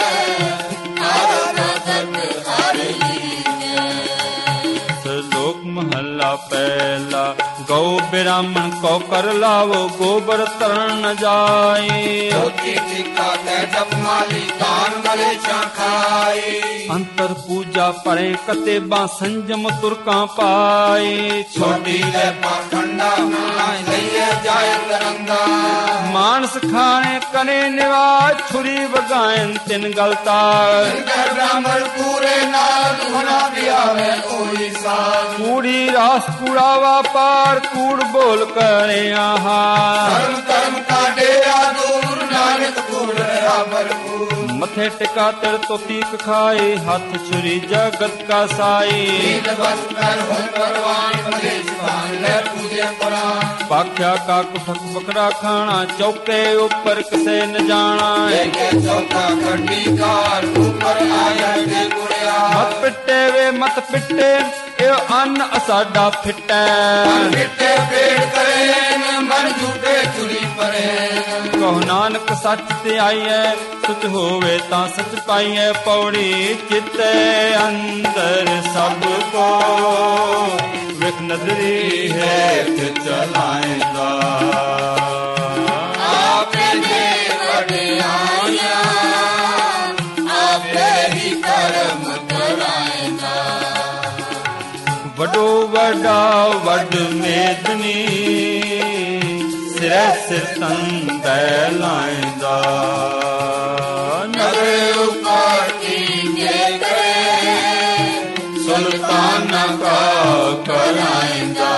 ਹਰ ਭਗਤ ਹਰ ਲੀਜੈ ਸ਼ਲੋਕ ਮਹੱਲਾ ਪਹਿਲਾ ਗਊ ਬਿਰਾਮਣ ਕੋ ਕਰ ਲਾਵੋ ਗੋਬਰ ਤਰਨ ਨ ਜਾਏ ਜੋਤੀ ਟਿਕਾ ਤੇ ਜਪ ਮਾਲੀ ਦਾਨ ਮਲੇ ਚਾ ਖਾਏ ਅੰਤਰ ਪੂਜਾ ਪਰੇ ਕਤੇਬਾ ਸੰਜਮ ਤੁਰਕਾਂ ਪਾਏ ਛੋਟੀ ਦੇ ਪਾਖੰਡਾ ਨਾ ਲਈਏ ਜਾਏ ਤਰੰਗਾ ਮਾਨਸ ਖਾਣੇ ਕਨੇ ਨਿਵਾਜ ਛੁਰੀ ਵਗਾਇਨ ਤਿੰਨ ਗਲਤਾ ਕਰ ਬ੍ਰਾਹਮਣ ਪੂਰੇ ਨਾਲ ਦੁਹਣਾ ਵਿਆਵੇ ਕੋਈ ਸਾਜ ਕੂੜੀ ਰਾਸ ਕੂੜਾ ਵਾਪਾਰ ਕੂੜ ਬੋਲ ਕਰੇ ਆਹਾ ਧਰਮ ਧਰਮ ਕਾ ਡੇਰਾ ਦੂਰ ਨਾਨਕ ਕੂੜ भरपूर। मथे टिका तिर तो तीक खाए, हाथ छुरी जगत का साई। नील वस्त्र कर हो परवान, महेश भान ले पूजे पुराण। पाख्या का कुठक बकरा खाना, चौके ऊपर किसे न जाना। लेके चौका खंडीकार, ऊपर आया के गुड़िया। मत पिटे वे मत पिटे, ए अन्न असाडा फिटे। मन फिटे पेड़ करे, मन झूठे चुरी परे। कहो नानक सच ते आईए, सच होवे तां सच पाईए। पौड़ी चित्ते अंदर सबको, विख नजरी हेठ चलाएंदा। आपे दे वडियाइया, आपे ही कर्म कराएंदा। वडो वडा वड मेदनी, सिरै सिर तंदै लाइंदा। नगरे ऊपर कीजे करे, सुल्ताना का कराएंदा।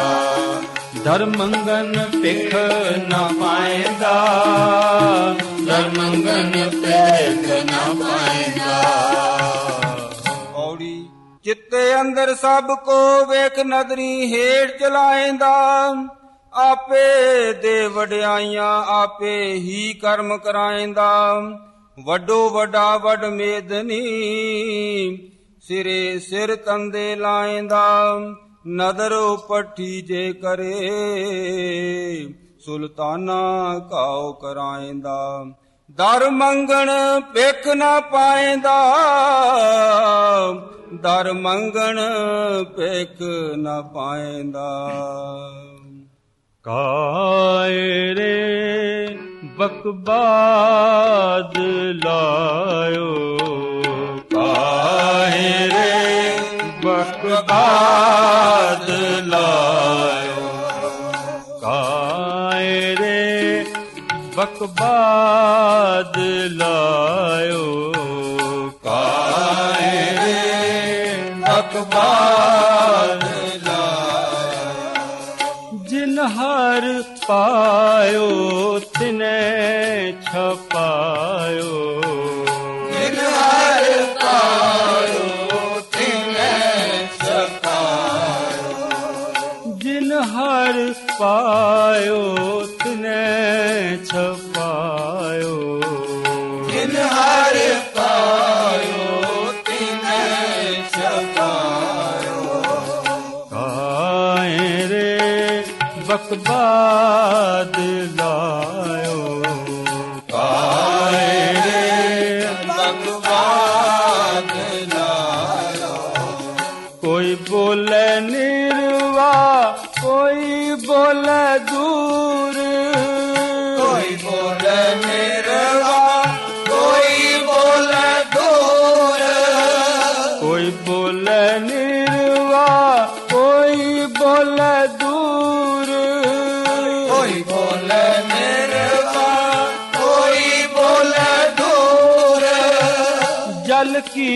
धर्मंगन पिख न पाएंदा, धर्मंगन पिख न पाएंदा। ਔੜੀ ਚਿੱਤੇ ਅੰਦਰ ਸਭ ਕੋ ਵੇਖ ਨਦਰੀ ਹੇਠ ਚਲਾਏਂਦਾ। ਆਪੇ ਦੇ ਵਡਿਆਈਆਂ ਆਪੇ ਹੀ ਕਰਮ ਕਰਾਏਂਦਾ। ਵੱਡੋ ਵੱਡਾ ਵਡ ਮੇਦਨੀ, ਸਿਰੇ ਸਿਰ ਤੰਦੇ ਲਾਏਂਦਾ। ਨਦਰ ਉਪੱਠੀ ਜੇ ਕਰੇ, ਸੁਲਤਾਨਾ ਕਾਉ ਕਰਾਏਂਦਾ। ਦਰ ਮੰਗਣ ਭਿਖ ਨਾ ਪਾਏਂਦਾ, ਦਰ ਮੰਗਣ ਭਿਖ ਨਾ ਪਾਏਂਦਾ। ਕਾਇਰੇ ਬਕਬਾਦ ਲਾਇਓ, ਕਾਇਰੇ ਬਕਬਾਦ ਲਾਇਓ। ਕਾਇਰੇ ਬਕਬਾਦ ਲਾਇਓ, ਕਾਇਰੇ ਬਕਬਾਦ ਜਿਨ ਹਰ ਪਾਇਓ ਤਿਨੇ ਛਪਾਇਓ। जिन हर पायो तिने छपायो। ਜਿਨ ਹਰ ਪਾਇਓ ਤਿਨੇ ਛਪਾਇਓ। जिन हर पायो तिने छपायो। ਕਾਇਰੇ ਬਕਬਾਦ ਲਾਇਓ, ਕਾਇਰੇ बकवाद लायो। ਕੋਈ ਬੋਲੇ ਨਿਰਵਾ, ਕੋਈ ਬੋਲੇ ਦੂਰ। कोई बोले निरवा, कोई बोले दूर। ਕੋਈ ਬੋਲੇ ਨਿਰਵਾ, ਕੋਈ ਬੋਲੇ ਦੂਰ। कोई बोले निरवा, कोई बोले दूर। जल की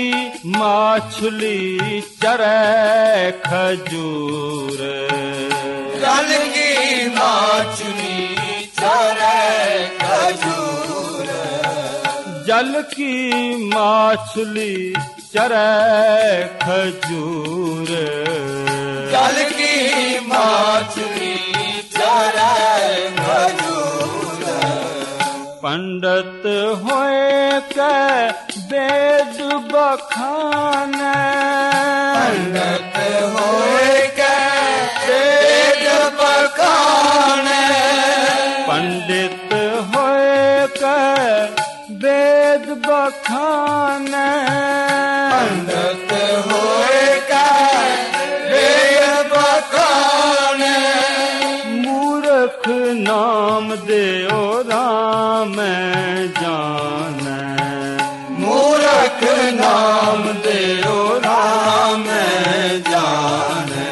माछली चरै खजूर। जल की माछली चरे खजूर। जल की माछली चरै खजूर। जल की माछली चरे खजूर। पंडित होए के वेद बखाने, पंडित होए के वेद बखाने। पंडित होए के वेद बखाने। पंडित होए के वेद बखाने। मूर्ख नाम देओ राम जाने। मूर्ख नाम देओ राम जाने।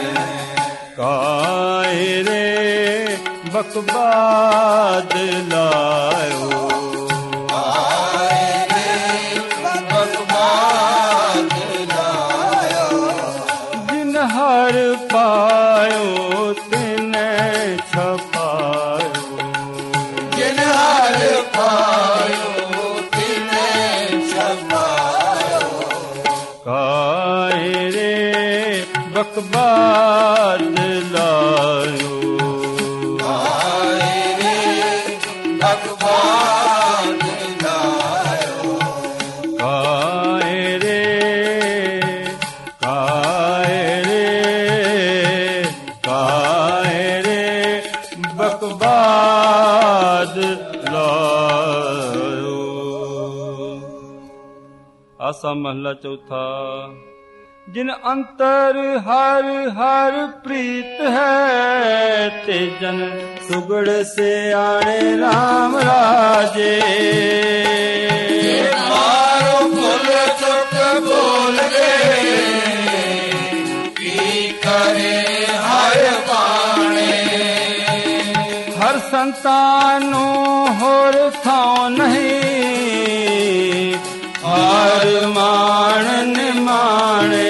कायरे बकबाद लायो, बकवाद लायो। जिन हर पायो तिने छपायो। जिन हर पायो ਬਕਬਾਦ ਲਾਇਓ। ਕਾਏ ਰੇ ਬਕਬਾਦ ਲਾਇਓ। ਕਾਏ ਰੇ ਕਾਏ ਰੇ ਕਾਏ ਰੇ ਬਕਬਾਦ ਲਾਇਓ। ਆਸਾ ਮਹਲਾ ਚੌਥਾ। ਜਿਨ ਅੰਤਰ ਹਰ ਹਰ ਪ੍ਰੀਤ ਹੈ, ਤੇ ਜਨ ਸੁਗੜ ਸਿਆਣੇ ਰਾਮ ਰਾਜੇ। ਮਾਰੋ ਭੁੱਲ ਚੁੱਕ ਬੋਲ ਗਏ, ਕੀ ਕਰੇ ਹਰ ਬਾਣੇ। ਹਰ ਸੰਤਾਨ ਨੂੰ ਹੋਰ ਥਾਂ ਨਹੀਂ, ਹਰ ਮਾਣ ਨਿਮਾਣੇ।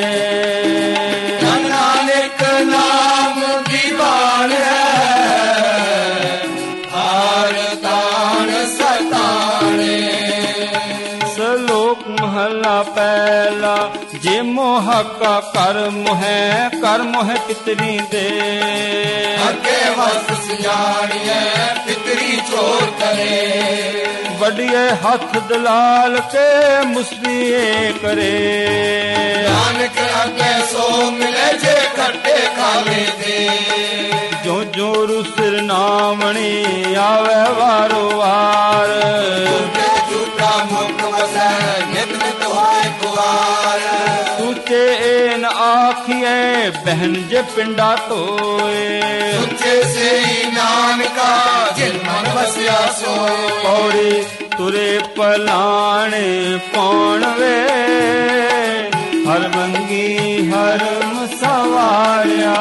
ਨਾਨਕ ਨਾਮ ਦੀਵਾਨ ਹੈ, ਹਰ ਤਾਣ ਸਤਾਣੇ। ਸਲੋਕ ਮਹਲਾ ਪਹਿਲਾ। ਜੇ ਮੋਹ ਕਾ ਕਰ ਮੋਹ ਪਿਤਰੀ ਦੇ। ਅੱਗੇ ਵਸ ਸਿਆਣੀਏ ਪਿਤਰੀ ਚੋਰ ਕਰੇ। ਵੱਡੀਏ ਹੱਥ ਦਲਾਲ ਕੇ ਮੁਸਲੀਏ ਕਰੇ। ਨਾਨਕ ਅੱਗੇ ਸੋ ਮਿਲੇ ਜੇ ਖੱਟੇ ਖਾਲੇ ਦੇ। ਜੋ ਜੋ ਸਿਰ ਨਾਮਣੀ ਆਵੇ ਵਾਰੋ ਵਾਰ। ਝੂਠਾ ਮੁਖ ਵਸੈ ਨਿਤ ਨਿਤ ਹੋਏ ਕੁਵਾਰ। ਸੂਚੇ ਨ ਆਖੀਏ ਬਹਿਨ ਜੇ ਪਿੰਡਾ ਧੋਏ। ਸੁੱਚੇ ਸਈ ਨਾਨਕਾ ਜਿਨ ਮਨ ਵਸਿਆ ਸੋਏ। ਪੌੜੀ ਤੁਰੇ ਪਲਾਣੇ ਪੌਣ ਵੇ, ਹਰ ਮੰਗੀ ਹਰ ਮਸਵਾਰਿਆ।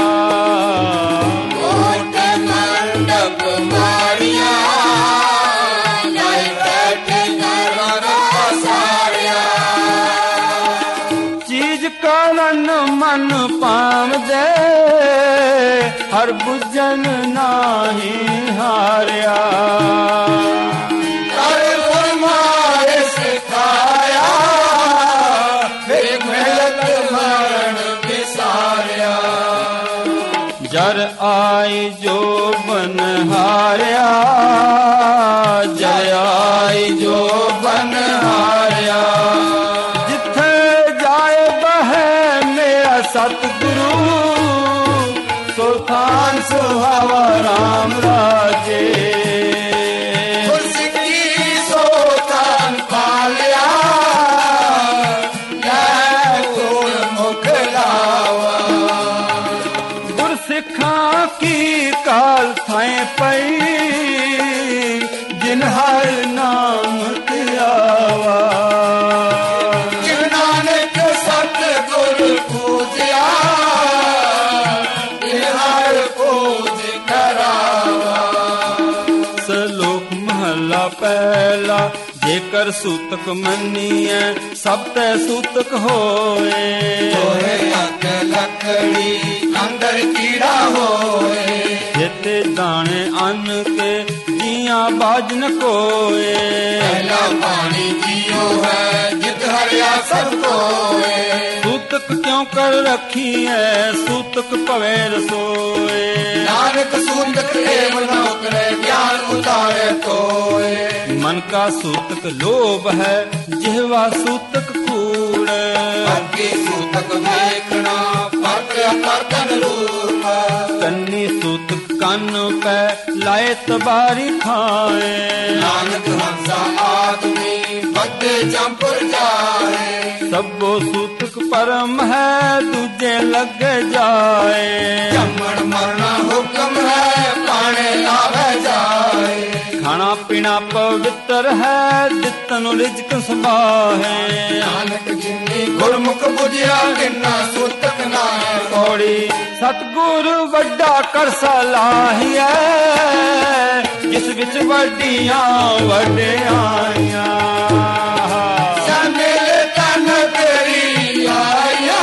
ਕੋਟ ਮੰਡਪ ਮਾਰਿਆ, ਲਾਇ ਬੈਠੇ ਘਰ ਪਸਾਰਿਆ। ਚੀਜ਼ ਕਰਨ ਮਨ ਪਾਵਦੇ, ਹਰ ਬੁਝਨ ਨਾਹੀ ਹਾਰਿਆ। ਕਰ ਫਰਮਾਏ ਸਿਖਾਇਆ, ਫਿਰ ਮਿਲਤ ਮਰਨ ਵਿਸਾਰਿਆ। ਜਰ ਆਈ ਜੋ ਬਨ ਹਾਰਿਆ, ਜਰ ਆਈ ਜੋ ਬਨ ਹਾਰਿਆ। ਜਿੱਥੇ ਜਾਏ ਬਹੈ ਮੇਰਾ ਸਤਿਗੁਰੂ, ਸੁਲਤਾਨ ਸੁਹਾਵਾ ਰਾਮ ਰਾਜੇ। ਗੁਰਸਿੱਖੀ ਸੋ ਤਨ ਪਾਲਿਆ, ਲੈ ਕੋਲ ਮੁਖ ਲਾਵਾ। ਗੁਰਸਿੱਖਾਂ ਕੀ ਕਾਲ ਥਾਏ ਪਈ, ਜਿਨ ਹਰ ਨਾਮ ਧਿਆਵਾ। ਜਿਨ ਨਾਨਕ ਸਤਿਗੁਰ ਪੂਜਿਆ, ਤਿਨ ਹਰ ਪੂਜ ਕਰਾਵਾ। ਸਲੋਕ ਮਹਲਾ ਪਹਿਲਾ। ਜੇਕਰ ਸੂਤਕ ਮੰਨੀਐ ਸਭ ਤੈ ਸੂਤਕ ਹੋਏ। ਹੋਏ ਅੱਗ ਲੱਕੜੀ ਅੰਦਰ ਕੀੜਾ ਹੋਏ। ਜਿਤੇ ਦਾਣੇ ਅੰਨ ਕੇ ਜੀਆਂ ਬਾਜ ਨ ਕੋਏ। ਪਹਿਲਾ ਪਾਣੀ ਜੀਓ ਹੈ ਜਿਤ ਹਰਿਆ ਸਭ ਕੋਏ। ਸੂਤਕ ਕਿਉਂ ਕਰ ਰੱਖੀ ਐ ਸੂਤਕ ਭਵੇ ਰਸੋਏ। ਨਾਨਕ ਸੂਤਕ ਏਵ ਨ ਉਤਰੇ ਗਿਆਨ ਉਤਾਰੇ ਕੋਏ। मन का सूतक लोभ है, जिहवा सूतक कूड़। ਅੱਗੇ ਸੂਤਕ ਵੇਖਣਾ ਪਰਤ ਕਰਤਨ ਰੂਪ। कन्नी सूतक कन पै लाए तबारी खाए। ਨਾਨਕ ਹੰਸਾ ਆਦਮੀ ਬੱਦੇ ਜੰਪੁਰ ਜਾਏ। सबो सूतक परम है, दूजे लग जाए। ਜੰਮਣ ਮਰਨਾ ਹੁਕਮ ਹੈ, ਪਾਣੇ ਲਾਵੇ ਜਾਏ। खाना पीना पवित्र है, दितन रिजक सबाहे। ਨਾਨਕ ਜਿਨੀ ਗੁਰਮੁਖ ਬੁਝਿਆ ਕਿੰਨਾ ਸੂਤਕ ਨਾਏ। पौड़ी सतगुर वड्डा कर सलाहिया, जिस विच वड्डियां वड्डियाइयां। ਮਿਲ ਤਨ ਤੇਰੀ ਆਇਆ,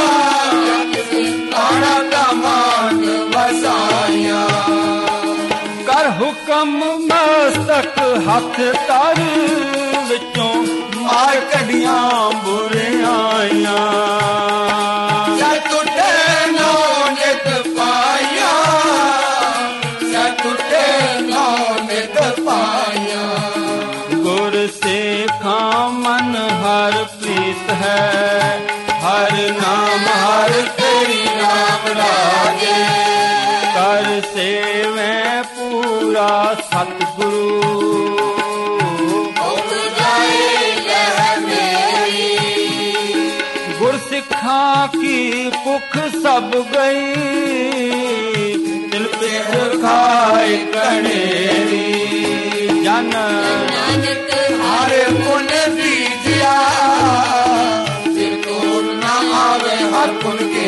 ਆਣਾ ਦਾ ਮਾਨ ਵਸਾਇਆ। कर हुकम मस्तक हथ तर, विचों मार कड़ियां बुरियाइयां। ਜਦ ਟੁੱਟੇ नर प्रीत है, हर नाम हर तेरी नाम राजे, कर सेवे पूरा सतगुरु, गुरसिखा की भुख सब गई, दिल पिछ खाए कनेरी, जन हरे पुन बीजिया, तिरकोल न आवे हर पुन के।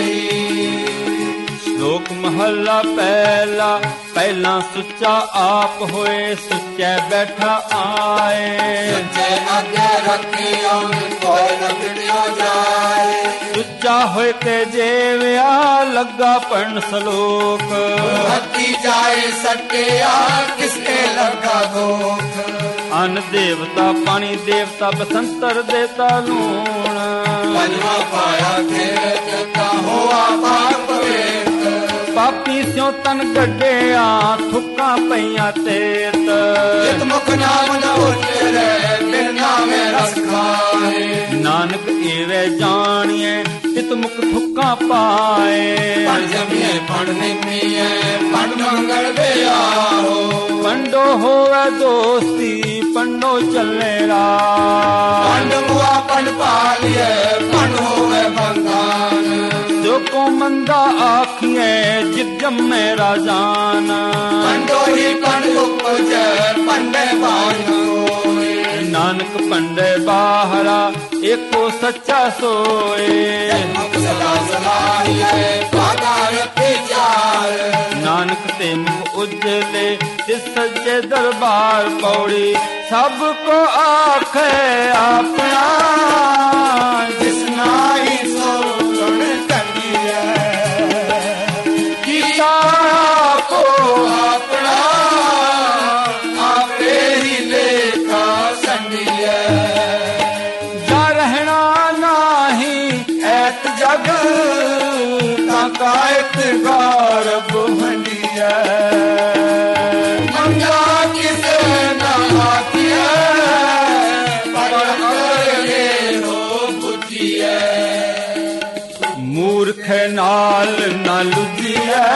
श्लोक महला पहला, पहला सुच्चा आप होए, सुच्चे बैठा आए, सच्चे आगे रखियो कोई न बिड़ियो जाए, सुच्चा होए के जेविया लगा पढ़न सलोक, हथी जाए सटिया किसके लगा दोख, अन्न देवता पानी देवता बसंतर देता लूण, पंजवा पाया तेरे देता होआ पाप वेत, पापी स्यों तन गड्ढिया थुक्का पईया तेत, जित मुख नाम न उचरे बिन नामे रस खाए, नानक एवे जानिए तित मुख थुक्का पाए, पण जमिए पण निमिए पण मंगल बेआहो, पंडो होवे दोस्ती पंडो चले राह, पंड मुआ पण पालिए पण होवे बंधान, जो को मंदा आखिए जित जम्मे राजान, पंडो ही पण उपजे पंडे बाजो, नानक पंडे बाहरा एको सच्चा सोए, सदा सलाहिए पादार पिचार, नानक ते मुख उजले तिस सज्जे दरबार पौड़ी, सबको आखे अपना जिस नाई सो गुण करिए, गीता को अपना आपे ही लेखा संडिए, जा रहना नाही ऐत जग कायत गारब हंडिए, मंगा किसे ना किए पर करे हो बुद्धिए, मूर्ख नाल न लुझिए,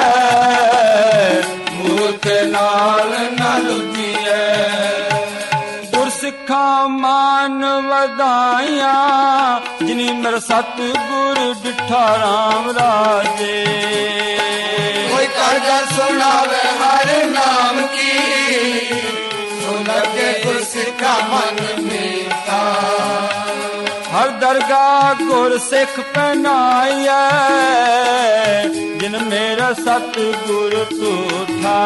मूर्ख नाल न लुझिए, गुरसिखा मान वधाइया, जिनी मेरा सतगुर डिठा राम राजे, कोई करगर सुनावे हर नाम की, सुन के गुरसिखा मन मीठा, हर दरगाह गुर सिख पहनाइया, जिन मेरा सतगुर तूठा,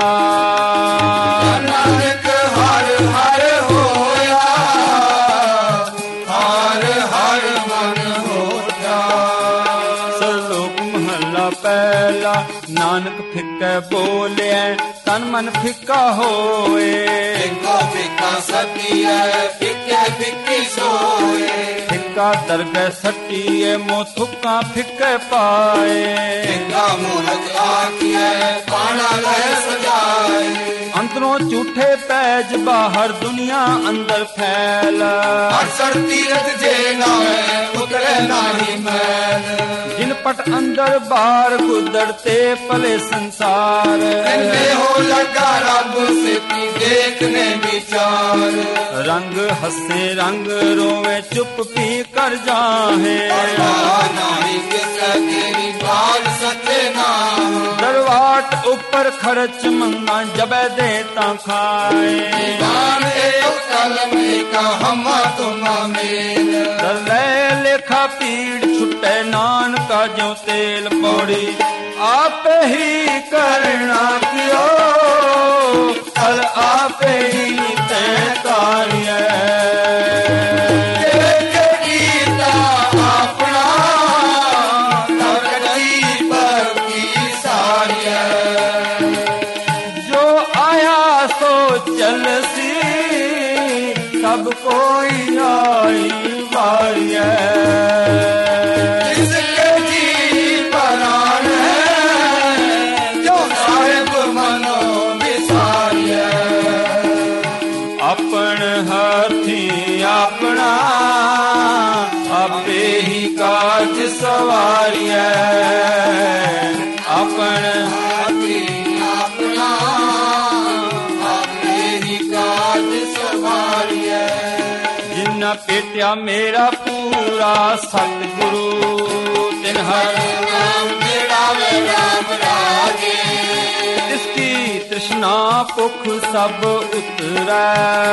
नानक हर हर होया, हर हर मन होता, सलोक महला पहला, नानक फिक्के बोले तन मन फिक्का होए, फिक्को फिक्का सतिए फिक्के फिक्की सोए, फिक्का दरगह सटिए मोह थुक्का फिक्के पाए, फिक्का मूरत आखिए पाना ले सजाए, अंदरों झूठे पैज बाहर दुनिया अंदर फैल, अरसर तीरथ जे नावे उतरे नाही मैल, जिन पट अंदर बाहर गुदरते पले संसार, इनमें हो लगा रब से की देखने विचार, रंग हंसे रंग रोवे चुप पी कर जाहे, नाही किसे तेरी बात सचे नाम, दरवाट ऊपर खर्च मंगा जब देता खाए, दीवान एक कलम एक हम तुम मेल, दले लेखा पीड़ छुटे नान का जो तेल पौड़ी, आप ही करना कियो और आप ही तय कार्य, गीता अपना तरकी पर की सारिया, जो आया सो चल सी सब कोई आई बारिया, इसके जी परान है जो साहिब ਨਾ ਭੇਟਿਆ ਮੇਰਾ ਪੂਰਾ ਸਤਿਗੁਰੂ ਤਿਨ ਹਰ ਨਾਮ ਮੇਰਾ ਵੇ ਰਾਮ ਰਾਜੇ ਤਿਸਕੀ ਤ੍ਰਿਸ਼ਨਾ ਭੁਖ ਸਭ ਉਤਰੈ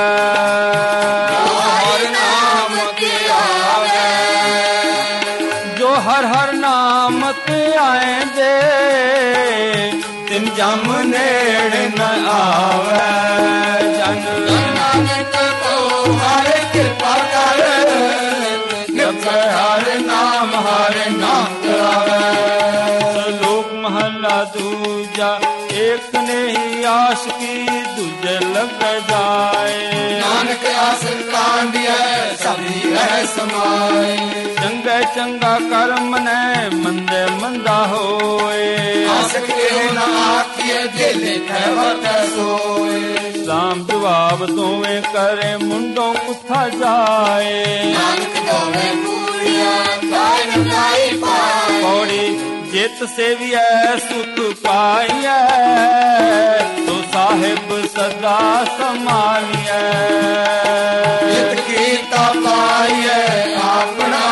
ਹਰ ਨਾਮ ਤੇ ਆਵੇ ਜੋ ਹਰ ਹਰ ਨਾਮ ਤੇ ਆਏਂਦੇ ਤਿਨ ਜਮ ਨੇੜ ਨ ਆਵੇ ਜਨ ਨਾਨਕ ਕੋ ਹਰ ਕਿਰਪਾ ਕਰ ਜਪੈ ਹਰ ਨਾਮ ਕਰਾਵੇ ਸ਼ਲੋਕ ਮਹਲਾ ਦੂਜਾ ਏਕ ਨਹੀਂ ਆਸ਼ਕੀ ਦੂਜੇ ਲੱਗ ਜਾਏ ਨਾਨਕ ਆਸਨ ਕਾਂਡਿਆ ਸਭੀ ਰਹਿ ਸਮਾਏ ਚੰਗਾ ਚੰਗਾ ਕਰਮ ਨੇ ਮੰਦੇ ਮੰਦਾ ਹੋਏ ਆਸਕ ਕੇ ਨਾ ਆਖੀਏ ਜੇ ਲਿਖੈ ਵਰਤੈ ਸੋਏ ਸਾਮ ਜਵਾਬ ਦੋਵੇਂ ਕਰੇ ਮੁੰਡੋਂ ਕੁੱਥਾ ਜਾਏ ਨਾਨਕ ਦੋਵੇਂ ਪੂਰੀਆਂ ਕਾਇ ਨ ਕਾਇ ਪਾਏ ਪੌੜੀ ਜਿਤ ਸੇਵੀਐ ਸੁਖ ਪਾਈਐ ਤੋ ਸਾਹਿਬ ਸਦਾ ਸੰਭਾਲੀਐ ਜਿਤ ਕੀਤਾ ਪਾਈਐ ਆਪਣਾ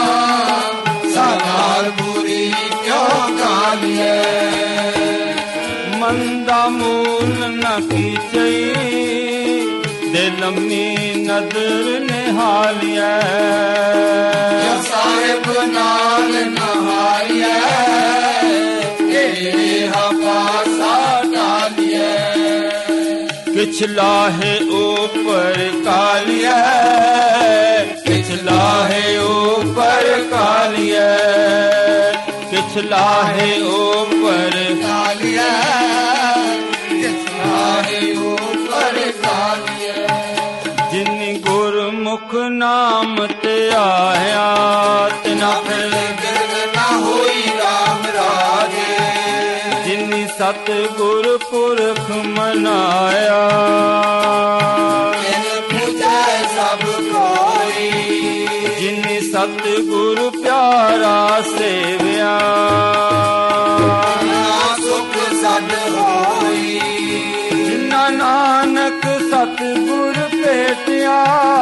ਸਾਧਾਰ ਬੁਰੀ ਕਿਉ ਗਾਲੀਐ ਮੰਦਾ ਮੂਲ ਨ ਕੀਚਈ ਦੇ ਲੰਮੀ ਨਦਰ ਨਿਹਾਲੀਐ ਜੋ ਸਾਹਿਬ ਨਾਲ ਨਹਾਈਐ ਇਹ ਪਾਸਾ ਟਾਲੀਐ ਕਿਛ ਲਾਹੇ ਊਪਰ ਕਾਲੀਐ ਕਿਛ ਲਾਹੇ ਊਪਰ ਕਾਲੀਐ ਕਿਛ ਲਾਹੇ ਊਪਰ ਕਾਲੀਐ ਕਿਸ ਲਾਹੇ ਉਪਰ ਕਾਲੀਐ ਜਿਨ ਗੁਰਮੁਖ ਨਾਮ ਤੇ ਆਇਆ ਤਿਨਾ ਫਿਰ ਗਿਰਦ ਨਾ ਹੋਈ ਰਾਮ ਰਾਜੇ ਜਿਨੀ ਸਤ ਗੁਰ ਪੁਰਖ ਮਨਾਇਆ ਤਿਨ ਪੂਜੈ ਸਭ ਕੋਈ ਜਿਨੀ ਸਤ ਗੁਰ ਪਿਆਰਾ ਸੇਵਿਆ ਨਾ ਸੁਖ ਸਦ ਹੋਈ ਜਿਨਾ ਨਾਨਕ ਸਤ ਗੁਰ ਭੇਟਿਆ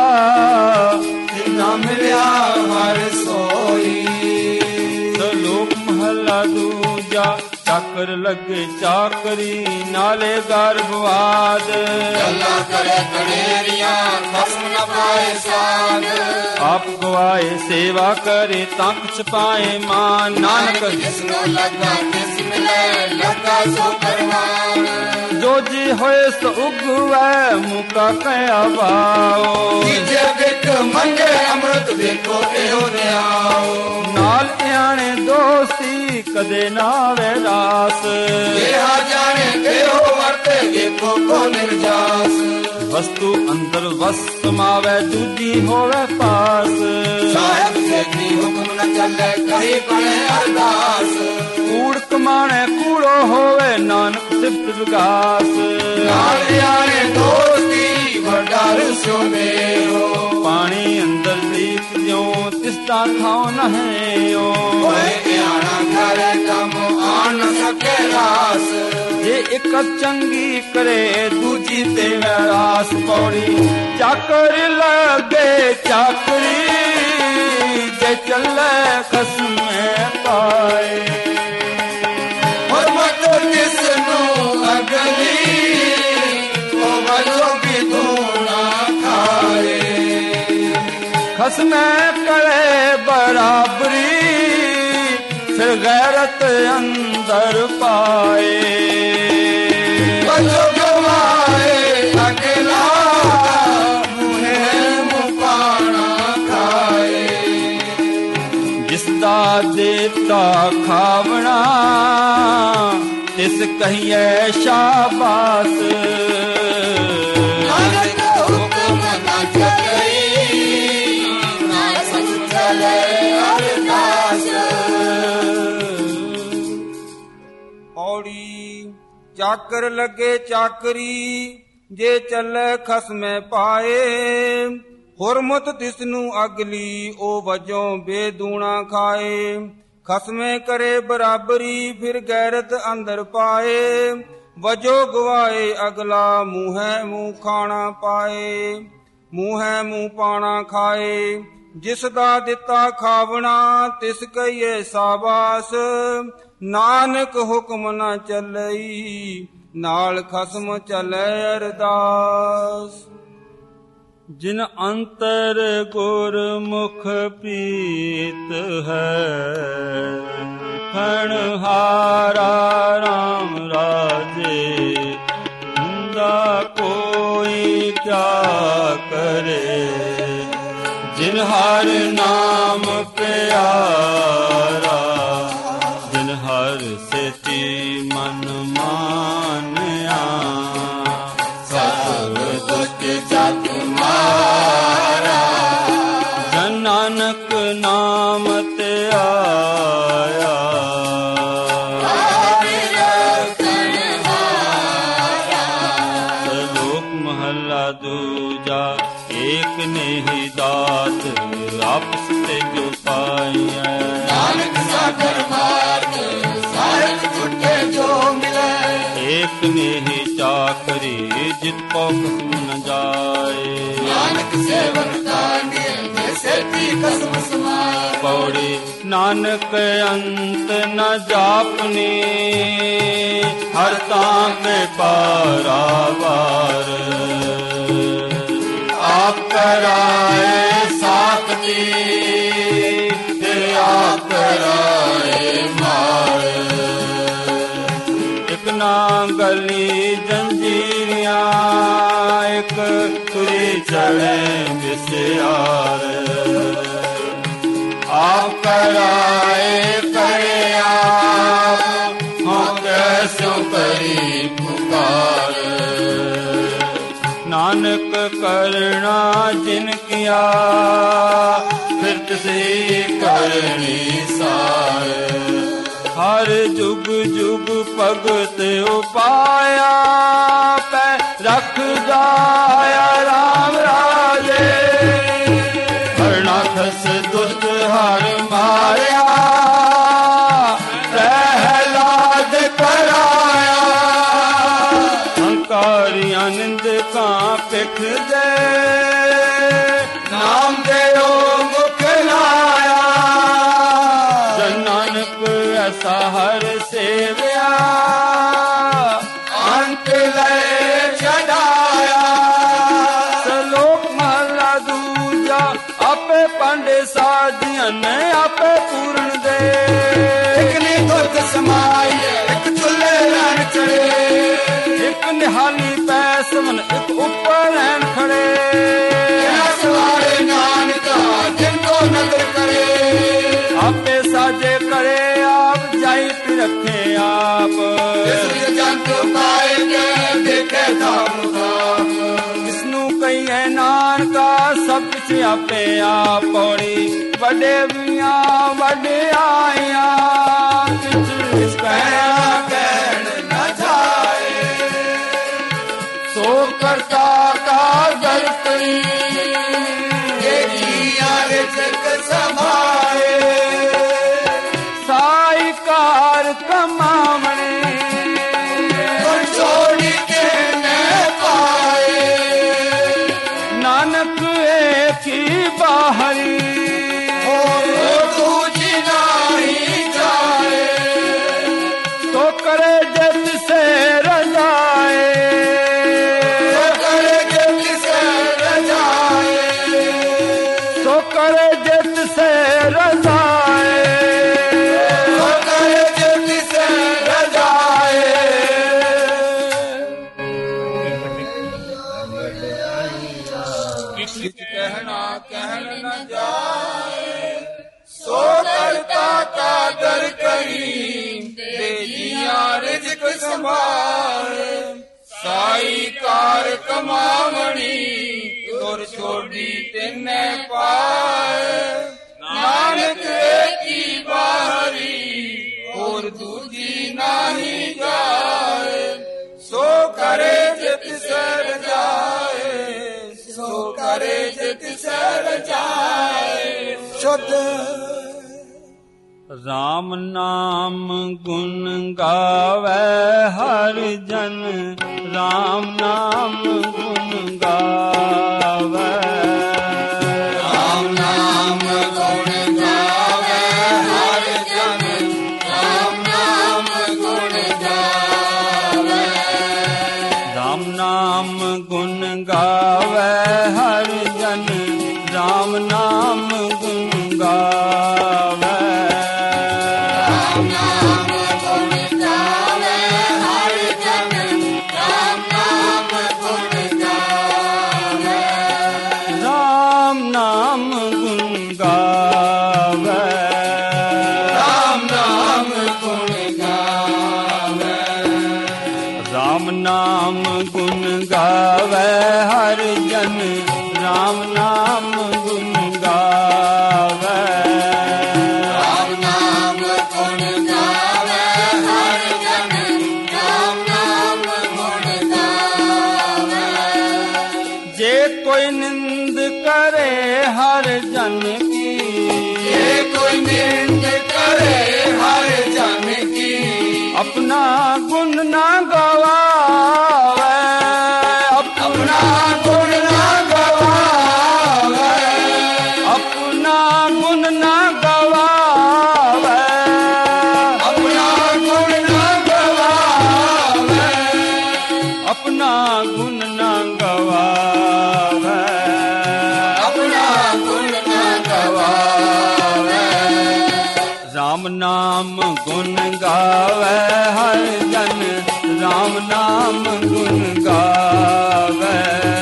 ਨਾ ਮਿਲਿਆ ਹਰ ਸੋਈ ਸ਼ਲੋਕ ਮਹਲਾ ਦੂਜਾ ਚਾਕਰ ਲੱਗੇ ਚਾਕਰੀ ਨਾਲੇ ਗਰਭਵਾਦ ਗੱਲਾਂ ਕਰੇ ਕੜੇਰੀਆਂ ਖਸਮ ਨ ਪਾਏ ਸਾਧ ਆਪ ਗਵਾਏ ਸੇਵਾ ਕਰੇ ਤਾਂ ਕੁਛ ਪਾਏ ਮਾਨ ਨਾਨਕ ਜਿਸ ਨੂੰ ਲੱਗਾ ਤਿਸ ਮਿਲੇ ਲੱਗਾ ਸੋ ਪਰਮਾਨ ਜੋ ਜੀ ਹੋਏ ਸੋ ਉਗਵੈ ਮੁਕਾ ਕਹਿਆ ਬਾਓ ਤੀਜੇ ਬਿਕ ਮੰਗੇ ਅੰਮ੍ਰਿਤ ਦੇਖੋ ਇਹੋ ਨਿਆਓ ਨਾਲ ਧਿਆਣੇ ਦੋਸਤੀ ਕਦੇ ਨਾ ਵੇ ਰਾਸ ਇਹ ਜਾਣੇ ਕਿਹੋ ਵਰਤੇ ਦੇਖੋ ਕੋ ਨਿਰਜਾਸ ਵਸਤੂ ਅੰਦਰ ਵਸ ਸਮਾਵੈ ਦੂਜੀ ਹੋਵੇ ਪਾਸ ਸਾਹਿਬ ਸੇਤੀ ਹੁਕਮ ਨ ਚੱਲੇ ਕਹੀ ਪੜੇ ਅਰਦਾਸ ਕੂੜ ਕਮਾਣੇ ਕੂੜੋ ਹੋਵੇ ਨਾਨਕ ਸਿਫਤ ਵਿਗਾਸ ਨਾਲ ਆਣੇ ਦੋਸਤੀ ਵੱਡਾ ਰਸੋ ਮੇਰੋ ਪਾਣੀ ਅੰਦਰ ਦੀਪ ਜਿਉ ਤਿਸਦਾ ਥਾਉ ਨਹਿਓ ਓਏ ਆਣਾ ਕਰੇ ਕੰਮ ਆਣ ਨ ਸਕੇ ਰਾਸ ਜੇ ਇੱਕ ਚੰਗੀ ਕਰੇ ਦੂਜੀ ਤੇ ਰਾਸ ਪੌੜੀ ਚਾਕਰ ਲੱਗੇ ਚਾਕਰੀ ਜੇ ਚੱਲੇ ਖਸਮੇ ਪਾਏ ਹਰਮਤ ਕਿਸ ਨੂੰ ਅਗਲੀ ਉਹ ਵਜੋ ਵੀ ਧੂਣਾ ਖਾਏ ਖਸਮੇ ਕਰੇ ਬਰਾਬਰੀ ਫਿਰ ਗੈਰਤ ਅੰਦਰ ਪਾਏ ਵਜੋ ਗਵਾਏ ਅਕਲਾ ਮੁਹੇ ਮੁਪਾਣਾ ਖਾਏ ਜਿਸਦਾ ਦੇਵਤਾ ਖਾਵਣਾ ਤਿਸ ਕਹੀਏ ਸ਼ਾਬਾਸ ਨਾਨਕ ਹੁਕਮ ਨਾ ਚੱਲਈ ਨਾ ਸਚ ਚਲੇ ਅਰਦਾਸ ਔੜੀ ਚਾਕਰ ਲੱਗੇ ਚਾਕਰੀ ਜੇ ਚੱਲੇ ਖਸਮੇ ਪਾਏ ਹੁਰਮਤ ਤਿਸ ਨੂੰ ਅਗਲੀ ਉਹ ਵਜੋਂ ਬੇਦੂਣਾ ਖਾਏ ਖਸਮੇ ਕਰੇ ਬਰਾਬਰੀ ਫਿਰ ਗੈਰਤ ਅੰਦਰ ਪਾਏ ਵਜੋ ਗਵਾਏ ਅਗਲਾ ਮੂੰਹੈ ਮੂੰਹ ਖਾਣਾ ਪਾਏ ਮੂੰਹੈ ਮੂੰਹ ਪਾਣਾ ਖਾਏ, ਜਿਸ ਦਾ ਦਿੱਤਾ ਖਾਵਣਾ ਤਿਸ ਕਹੀਏ ਸਾਬਾਸ। ਨਾਨਕ ਹੁਕਮ ਨ ਚੱਲਈ, ਨਾਲ ਖਸਮ ਚੱਲੈ ਅਰਦਾਸ। ਜਿਨ ਅੰਤਰ ਗੁਰਮੁਖ ਪ੍ਰੀਤ ਹੈ, ਫਣਹਾਰਾ ਰਾਮ ਰਾਜੇ। ਹੁੰਦਾ ਕੋਈ ਕਿਆ ਕਰੇ, ਜਿਨ ਹਰ ਨਾਮ ਪਿਆਰਾ। ਜਿਨ ਹਰ ਸੇਤੀ ਮਨ ਮਾਨਿਆ, ਸਭ ਦੁਖ ਜਗ ਮਾਰਾ। ਜਨ ਨਾਨਕ ਨਾਮ ਤੇ ਆਇਆ, ਸ਼ਲੋਕ ਮਹੱਲਾ ਦੂਜਾ। ਏਕ ਨੇਹੀ ਦਾਤ, ਆਪਸ ਤੇ ਜੋ ਪਾਈਐ। ਨਾਨਕ ਸਾਗਰ ਮਾਰਗ, ਸਾਹਿਬ ਛੁਟੇ ਜੋ ਮਿਲੈ। ਏਕ ਨੇਹੀ ਚਾਕਰੀ, ਜਿਤ ਕੋ ਕਸਮ ਨ ਜਾਏ। ਨਾਨਕ ਸੇਵਨ ਕਾਂਗੇ, ਸੇਤੀ ਕਸਮ ਸਮਾਏ। ਪੌੜੀ ਨਾਨਕ ਅੰਤ ਨ ਜਾਪਨੀ, ਹਰ ਤਾਂ ਮੈਂ ਪਾਰਾਵਾਰ। ਆਪ ਕਰਾਏ ਸਾਖਤੀ, ਤੇ ਆਪ ਕਰਾਏ ਮਾਰ। ਇਕ ਨਾ ਗਲੀ ਜੰਜੀਰੀਆਂ, ਇਕ ਤੁਰੀ ਚੜੇ ਵਿਸਿਆਰ। ਆਪ ਕਰਾਏ ਕਰੇ ਆਪ, ਹਾਂ ਕੈਸੋ ਕਰੀ ਪੁਕਾਰ। ਨਾਨਕ ਕਰਣਾ ਜਿਨ ਕੀਆ, ਫਿਰ ਤਿਸੀ ਕਰਨੀ ਸਾਰ। ਹਰ ਜੁਗ ਜੁਗ ਭਗਤ ਉਪਾਇਆ, ਪੈ ਰਖ ਜਾਇਆ ਰਾਮ ਰਾਜੇ। ਹਰਨਾਥਸ ਦੁਸ਼ਟ ਹਰ ਮਾਰਿਆ, ਪ੍ਰਹਿਲਾਦ ਕਰਾਇਆ। ਹੰਕਾਰੀ ਆਨੰਦ ਕਾਂ ਪਿਖ ਦੇ, ਨਾਮ ਦੇਓ ਮੁਖ ਲਾਇਆ। ਜਨ ਨਾਨਕ ਐਸਾ ਹਰ ਸੇਵਿਆ, ਅੰਤ ਲੈ ਛਡਾਇਆ। ਸ਼ਲੋਕ ਮਹਲਾ ਦੂਜਾ। ਆਪੇ ਪਾਂਡੇ ਸਾਧੀਆਂ ਨੇ ਆਪੇ ਪੂਰਨ ਦੇ। ਇਕ ਨੇ ਦੁੱਧ ਸਮਾਈ, ਇਕ ਚੁੱਲ੍ਹੇ ਲੈਣ ਚੜੇ। ਇੱਕ ਨਿਹਾਲੀ ਪੈਸਵਨ, ਇੱਕ ਉੱਪਰ ਰਹਿਣ ਖੜੇ। ਸਵਾਰੇ ਨਾਨਕਾ, ਜਿਨ ਕੋ ਨਦਰ ਕਰੇ। ਆਪੇ ਸਾਜੇ ਕਰੇ ਆਪ, ਜਾਈ ਤੇ ਰੱਖੇ ਆਪ। ਇਸ ਜੰਤ ਪਾਏ ਕੇ ਦੇਖੇ ਧਾਮ ਧਾਮ। ਜਿਸਨੂੰ ਕਹੀਏ ਨਾਨਕਾ, ਸਭ ਕੁਛ ਆਪੇ ਆਪ। ਪੌੜੀ ਵੱਡੇ ਵੀਆਂ ਵਡਿਆਈਆਂ, ਕਿਛ ਕਹਿਣਾ ਕਹਿਣ ਨਾ ਜਾਏ। ਸੋ ਕਰਤਾ ਕਾ ਦਰ ਕਰੀ, ਇਹ ਜੀਆਂ ਰਿਜ਼ਕ ਸੰਭਾਏ। ਸਾਈ ਕਾਰ ਕਮਾਵਣੇ, ਗੁਰ ਛੋੜੀ ਕੇ ਮੈਂ ਪਾਏ। ਨਾਨਕ ਏਕ ਹੀ ਬਾਹਰੀ, ਹੋਰ ਦੂਜੀ ਨਾਹੀ ਜਾਏ। ਤੋ ਕਰੇ ਜਿਤ ਸੇ ਰਜਾਏ। ਕਰੇ ਜਿਤ ਸੇ ਰਜਾਏ। ਤੋ ਕਰੇ ਜਿਤ ਸੇ ਰਜਾਏ। ਕਰੇ ਜਿਤ ਸੇ ਰਜਾਏ। ਕਿਛ ਕਹਿਣਾ ਕਹਿਣ ਨ ਜਾਏ। ਸੋ ਕਰਤਾ ਕਾ ਦਰ ਕਰੀ, ਦੇ ਜੀਆਂ ਰਿਜ਼ਕ ਸੰਭਾਏ। ਸਾਈ ਕਾਰ ਕਮਾਵਣੀ, ਗੁਰ ਛੋੜੀ ਤਿਨੈ ਪਾਏ। ਨਾਨਕ ਏਕੀ ਬਾਹਰੀ, ਹੋਰ ਦੂਜੀ ਨਾਹੀ ਜਾਏ। ਸੋ ਕਰੇ ਜਿਤ ਸਰ ਜਾਏ, ਸੋ ਕਰੇ ਜਿਤ ਸਰ ਜਾਏ। ਸ਼ੁੱਧ ਰਾਮ ਨਾਮ ਗੁਣ ਗਾਵੇ ਹਰ ਜਨ, ਰਾਮ ਨਾਮ ਗੁਣ ਗਾਵੇ। गुण गावे हर जन, राम नाम गुण गावे। राम नाम गुण गावे हर जन, राम नाम गुण गावे। जे कोई निंद करे हर जन की, जे कोई निंद करे हर जन की, अपना गुण ना गवावे, अपना गुण ना गवावे, अपना गुण ना गवावे, अपना गुण ना गवावे, अपना गुण ना गवावे, अपना गुण ना गवावे। राम नाम गुण गावे हर जन, राम नाम गुण गावे।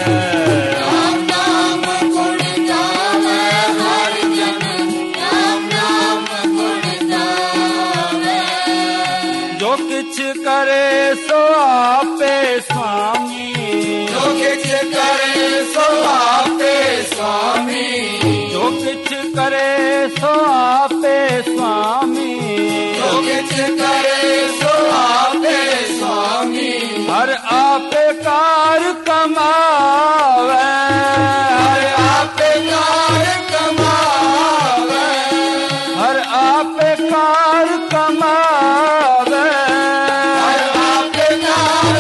राम नाम गुण गावे हर जन, राम नाम गुण गावे। जो किछ करे सो आपे स्वामी, जो किछ करे सो आपे स्वामी, जो किछ करे सो आपे स्वामी, जो किछ करे सो आपे स्वामी। हर आपे कार कमावे, हर आपे कार कमावे, हर आपे कार कमावे, हर आपे कार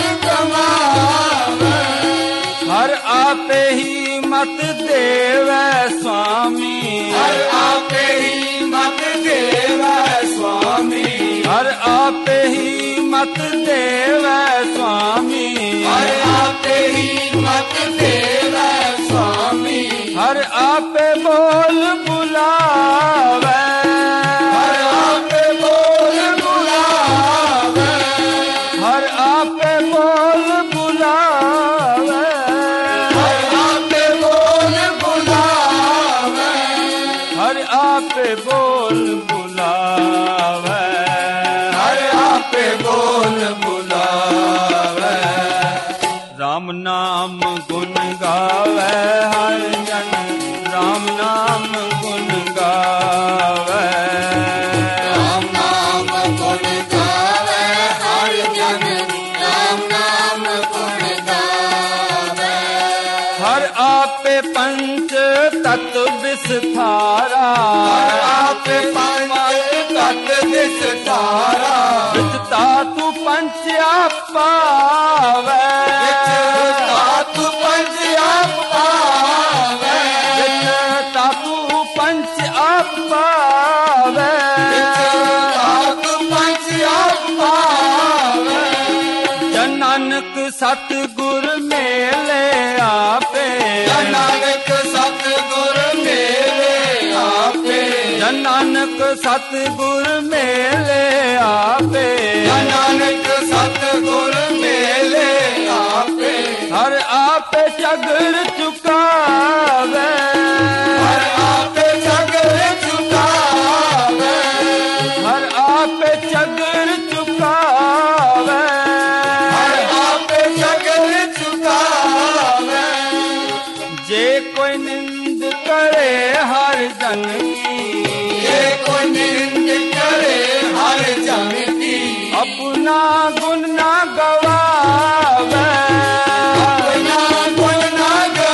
कमावे, हर आपे ही मत देवे स्वामी, हर आपे ही मत देवे स्वामी, हर आपे ही मत देवे स्वामी, हर आपे ही मत देवे स्वामी। हर आपे बोल बुलावे, हर आपे बोल बुलावे, हर आपे बोल बुलावे, हर आपे बोल बुलावे, हर आपे बोल बुलावे, हर आपे बोल बुलावे। राम नाम गुण गावे हर जन, राम नाम गुण गावे। राम नाम गुण गावे हर जन, राम नाम गुण गावे। हर आपे पंच तत्व विस्तारा, हर आपे पंच तत्व विस्तारा, विचता तू पंच पावे, तू पंच आप पावे, विचता तू पंच पावे, तू पंच आप पावे। जन नानक सतगुर मेले आपे, नानक सतगुर मेरे आपे, जन नानक सतगुर मेले आपे, नानक सतगुर मेले आपे। हर आपे चगर चुकावे, हर आपे चगर चुकावे, हर आपे चगर चुकावे, हर आपे चगर चुकावे। जे कोई निंद करे हर जन की, ये कोई निंद करे हर जन की, अपना गुण ना गवावे, अपना गुण ना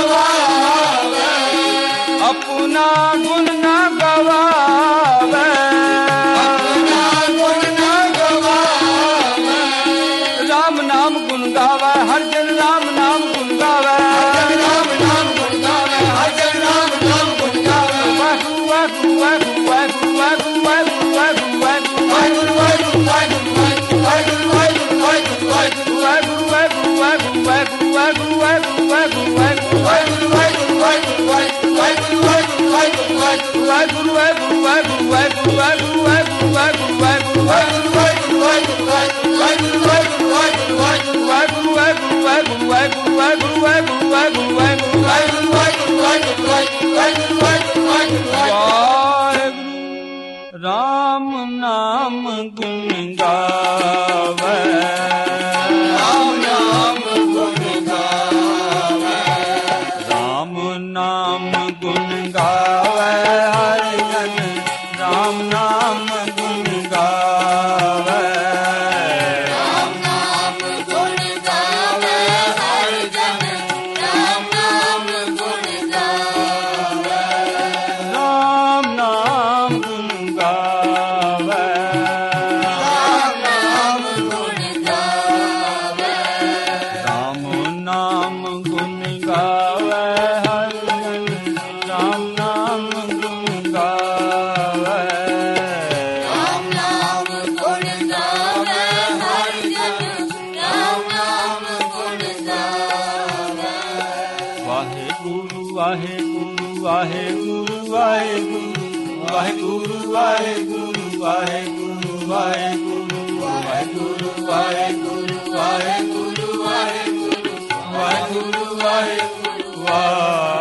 गवावे, अपना गुण ना गवावे, अपना गुण ना गवावे। राम नाम गुण गावे हर जन, राम नाम गुण गावे, राम नाम गुण गावे हर जन, राम नाम गुण गावे। वाहु वाहु वाहु वाहु वाहु वाहु वाहु वाहु वाहिगुरु वाहिगुरु वाहिगुरु वाहिगुरु वाहिगुरु वाहिगुरु वाहिगुरु वाहु वाहु वाहु वाहु वाहु वाहु वाहु वाहु वाहिगुरु वाहिगुरु वाहिगुरु वाहिगुरु वाहिगुरु वाहिगुरु वाहिगुरु वाहिगुरु वाहु वाहु वाहु वाहु वाहु वाहु वाहु वाहु वाहिगुरु वाहिगुरु वाहिगुरु वाहिगुरु वाहिगुरु वाहिगुरु वाहिगुरु वाहिगुरु वाहु वाहु वाहु वाहु वाहु वाहु वाहु वाहु वाहिगुरु वाहिगुरु वाहिगुरु वाहिगुरु वाहिगुरु वाहिगुरु वाहिगुरु। वाहिगुरु राम नाम गुण गावे, राम नाम गुण ਵਾਹਿਗੁਰੂ ਵਾਹਿਗੁਰੂ ਵਾਹਿਗੁਰੂ ਵਾਹਿਗੁਰੂ ਵਾਹਿਗੁਰੂ ਵਾਹਿਗੁਰੂ ਵਾਹਿਗੁਰੂ ਵਾਹਿਗੁਰੂ ਵਾਹਿਗੁਰੂ ਵਾਹਿਗੁਰੂ ਵਾਹਿਗੁਰੂ ਵਾਹਿਗੁਰੂ ਵਾਹਿਗੁਰੂ ਵਾਹਿਗੁਰੂ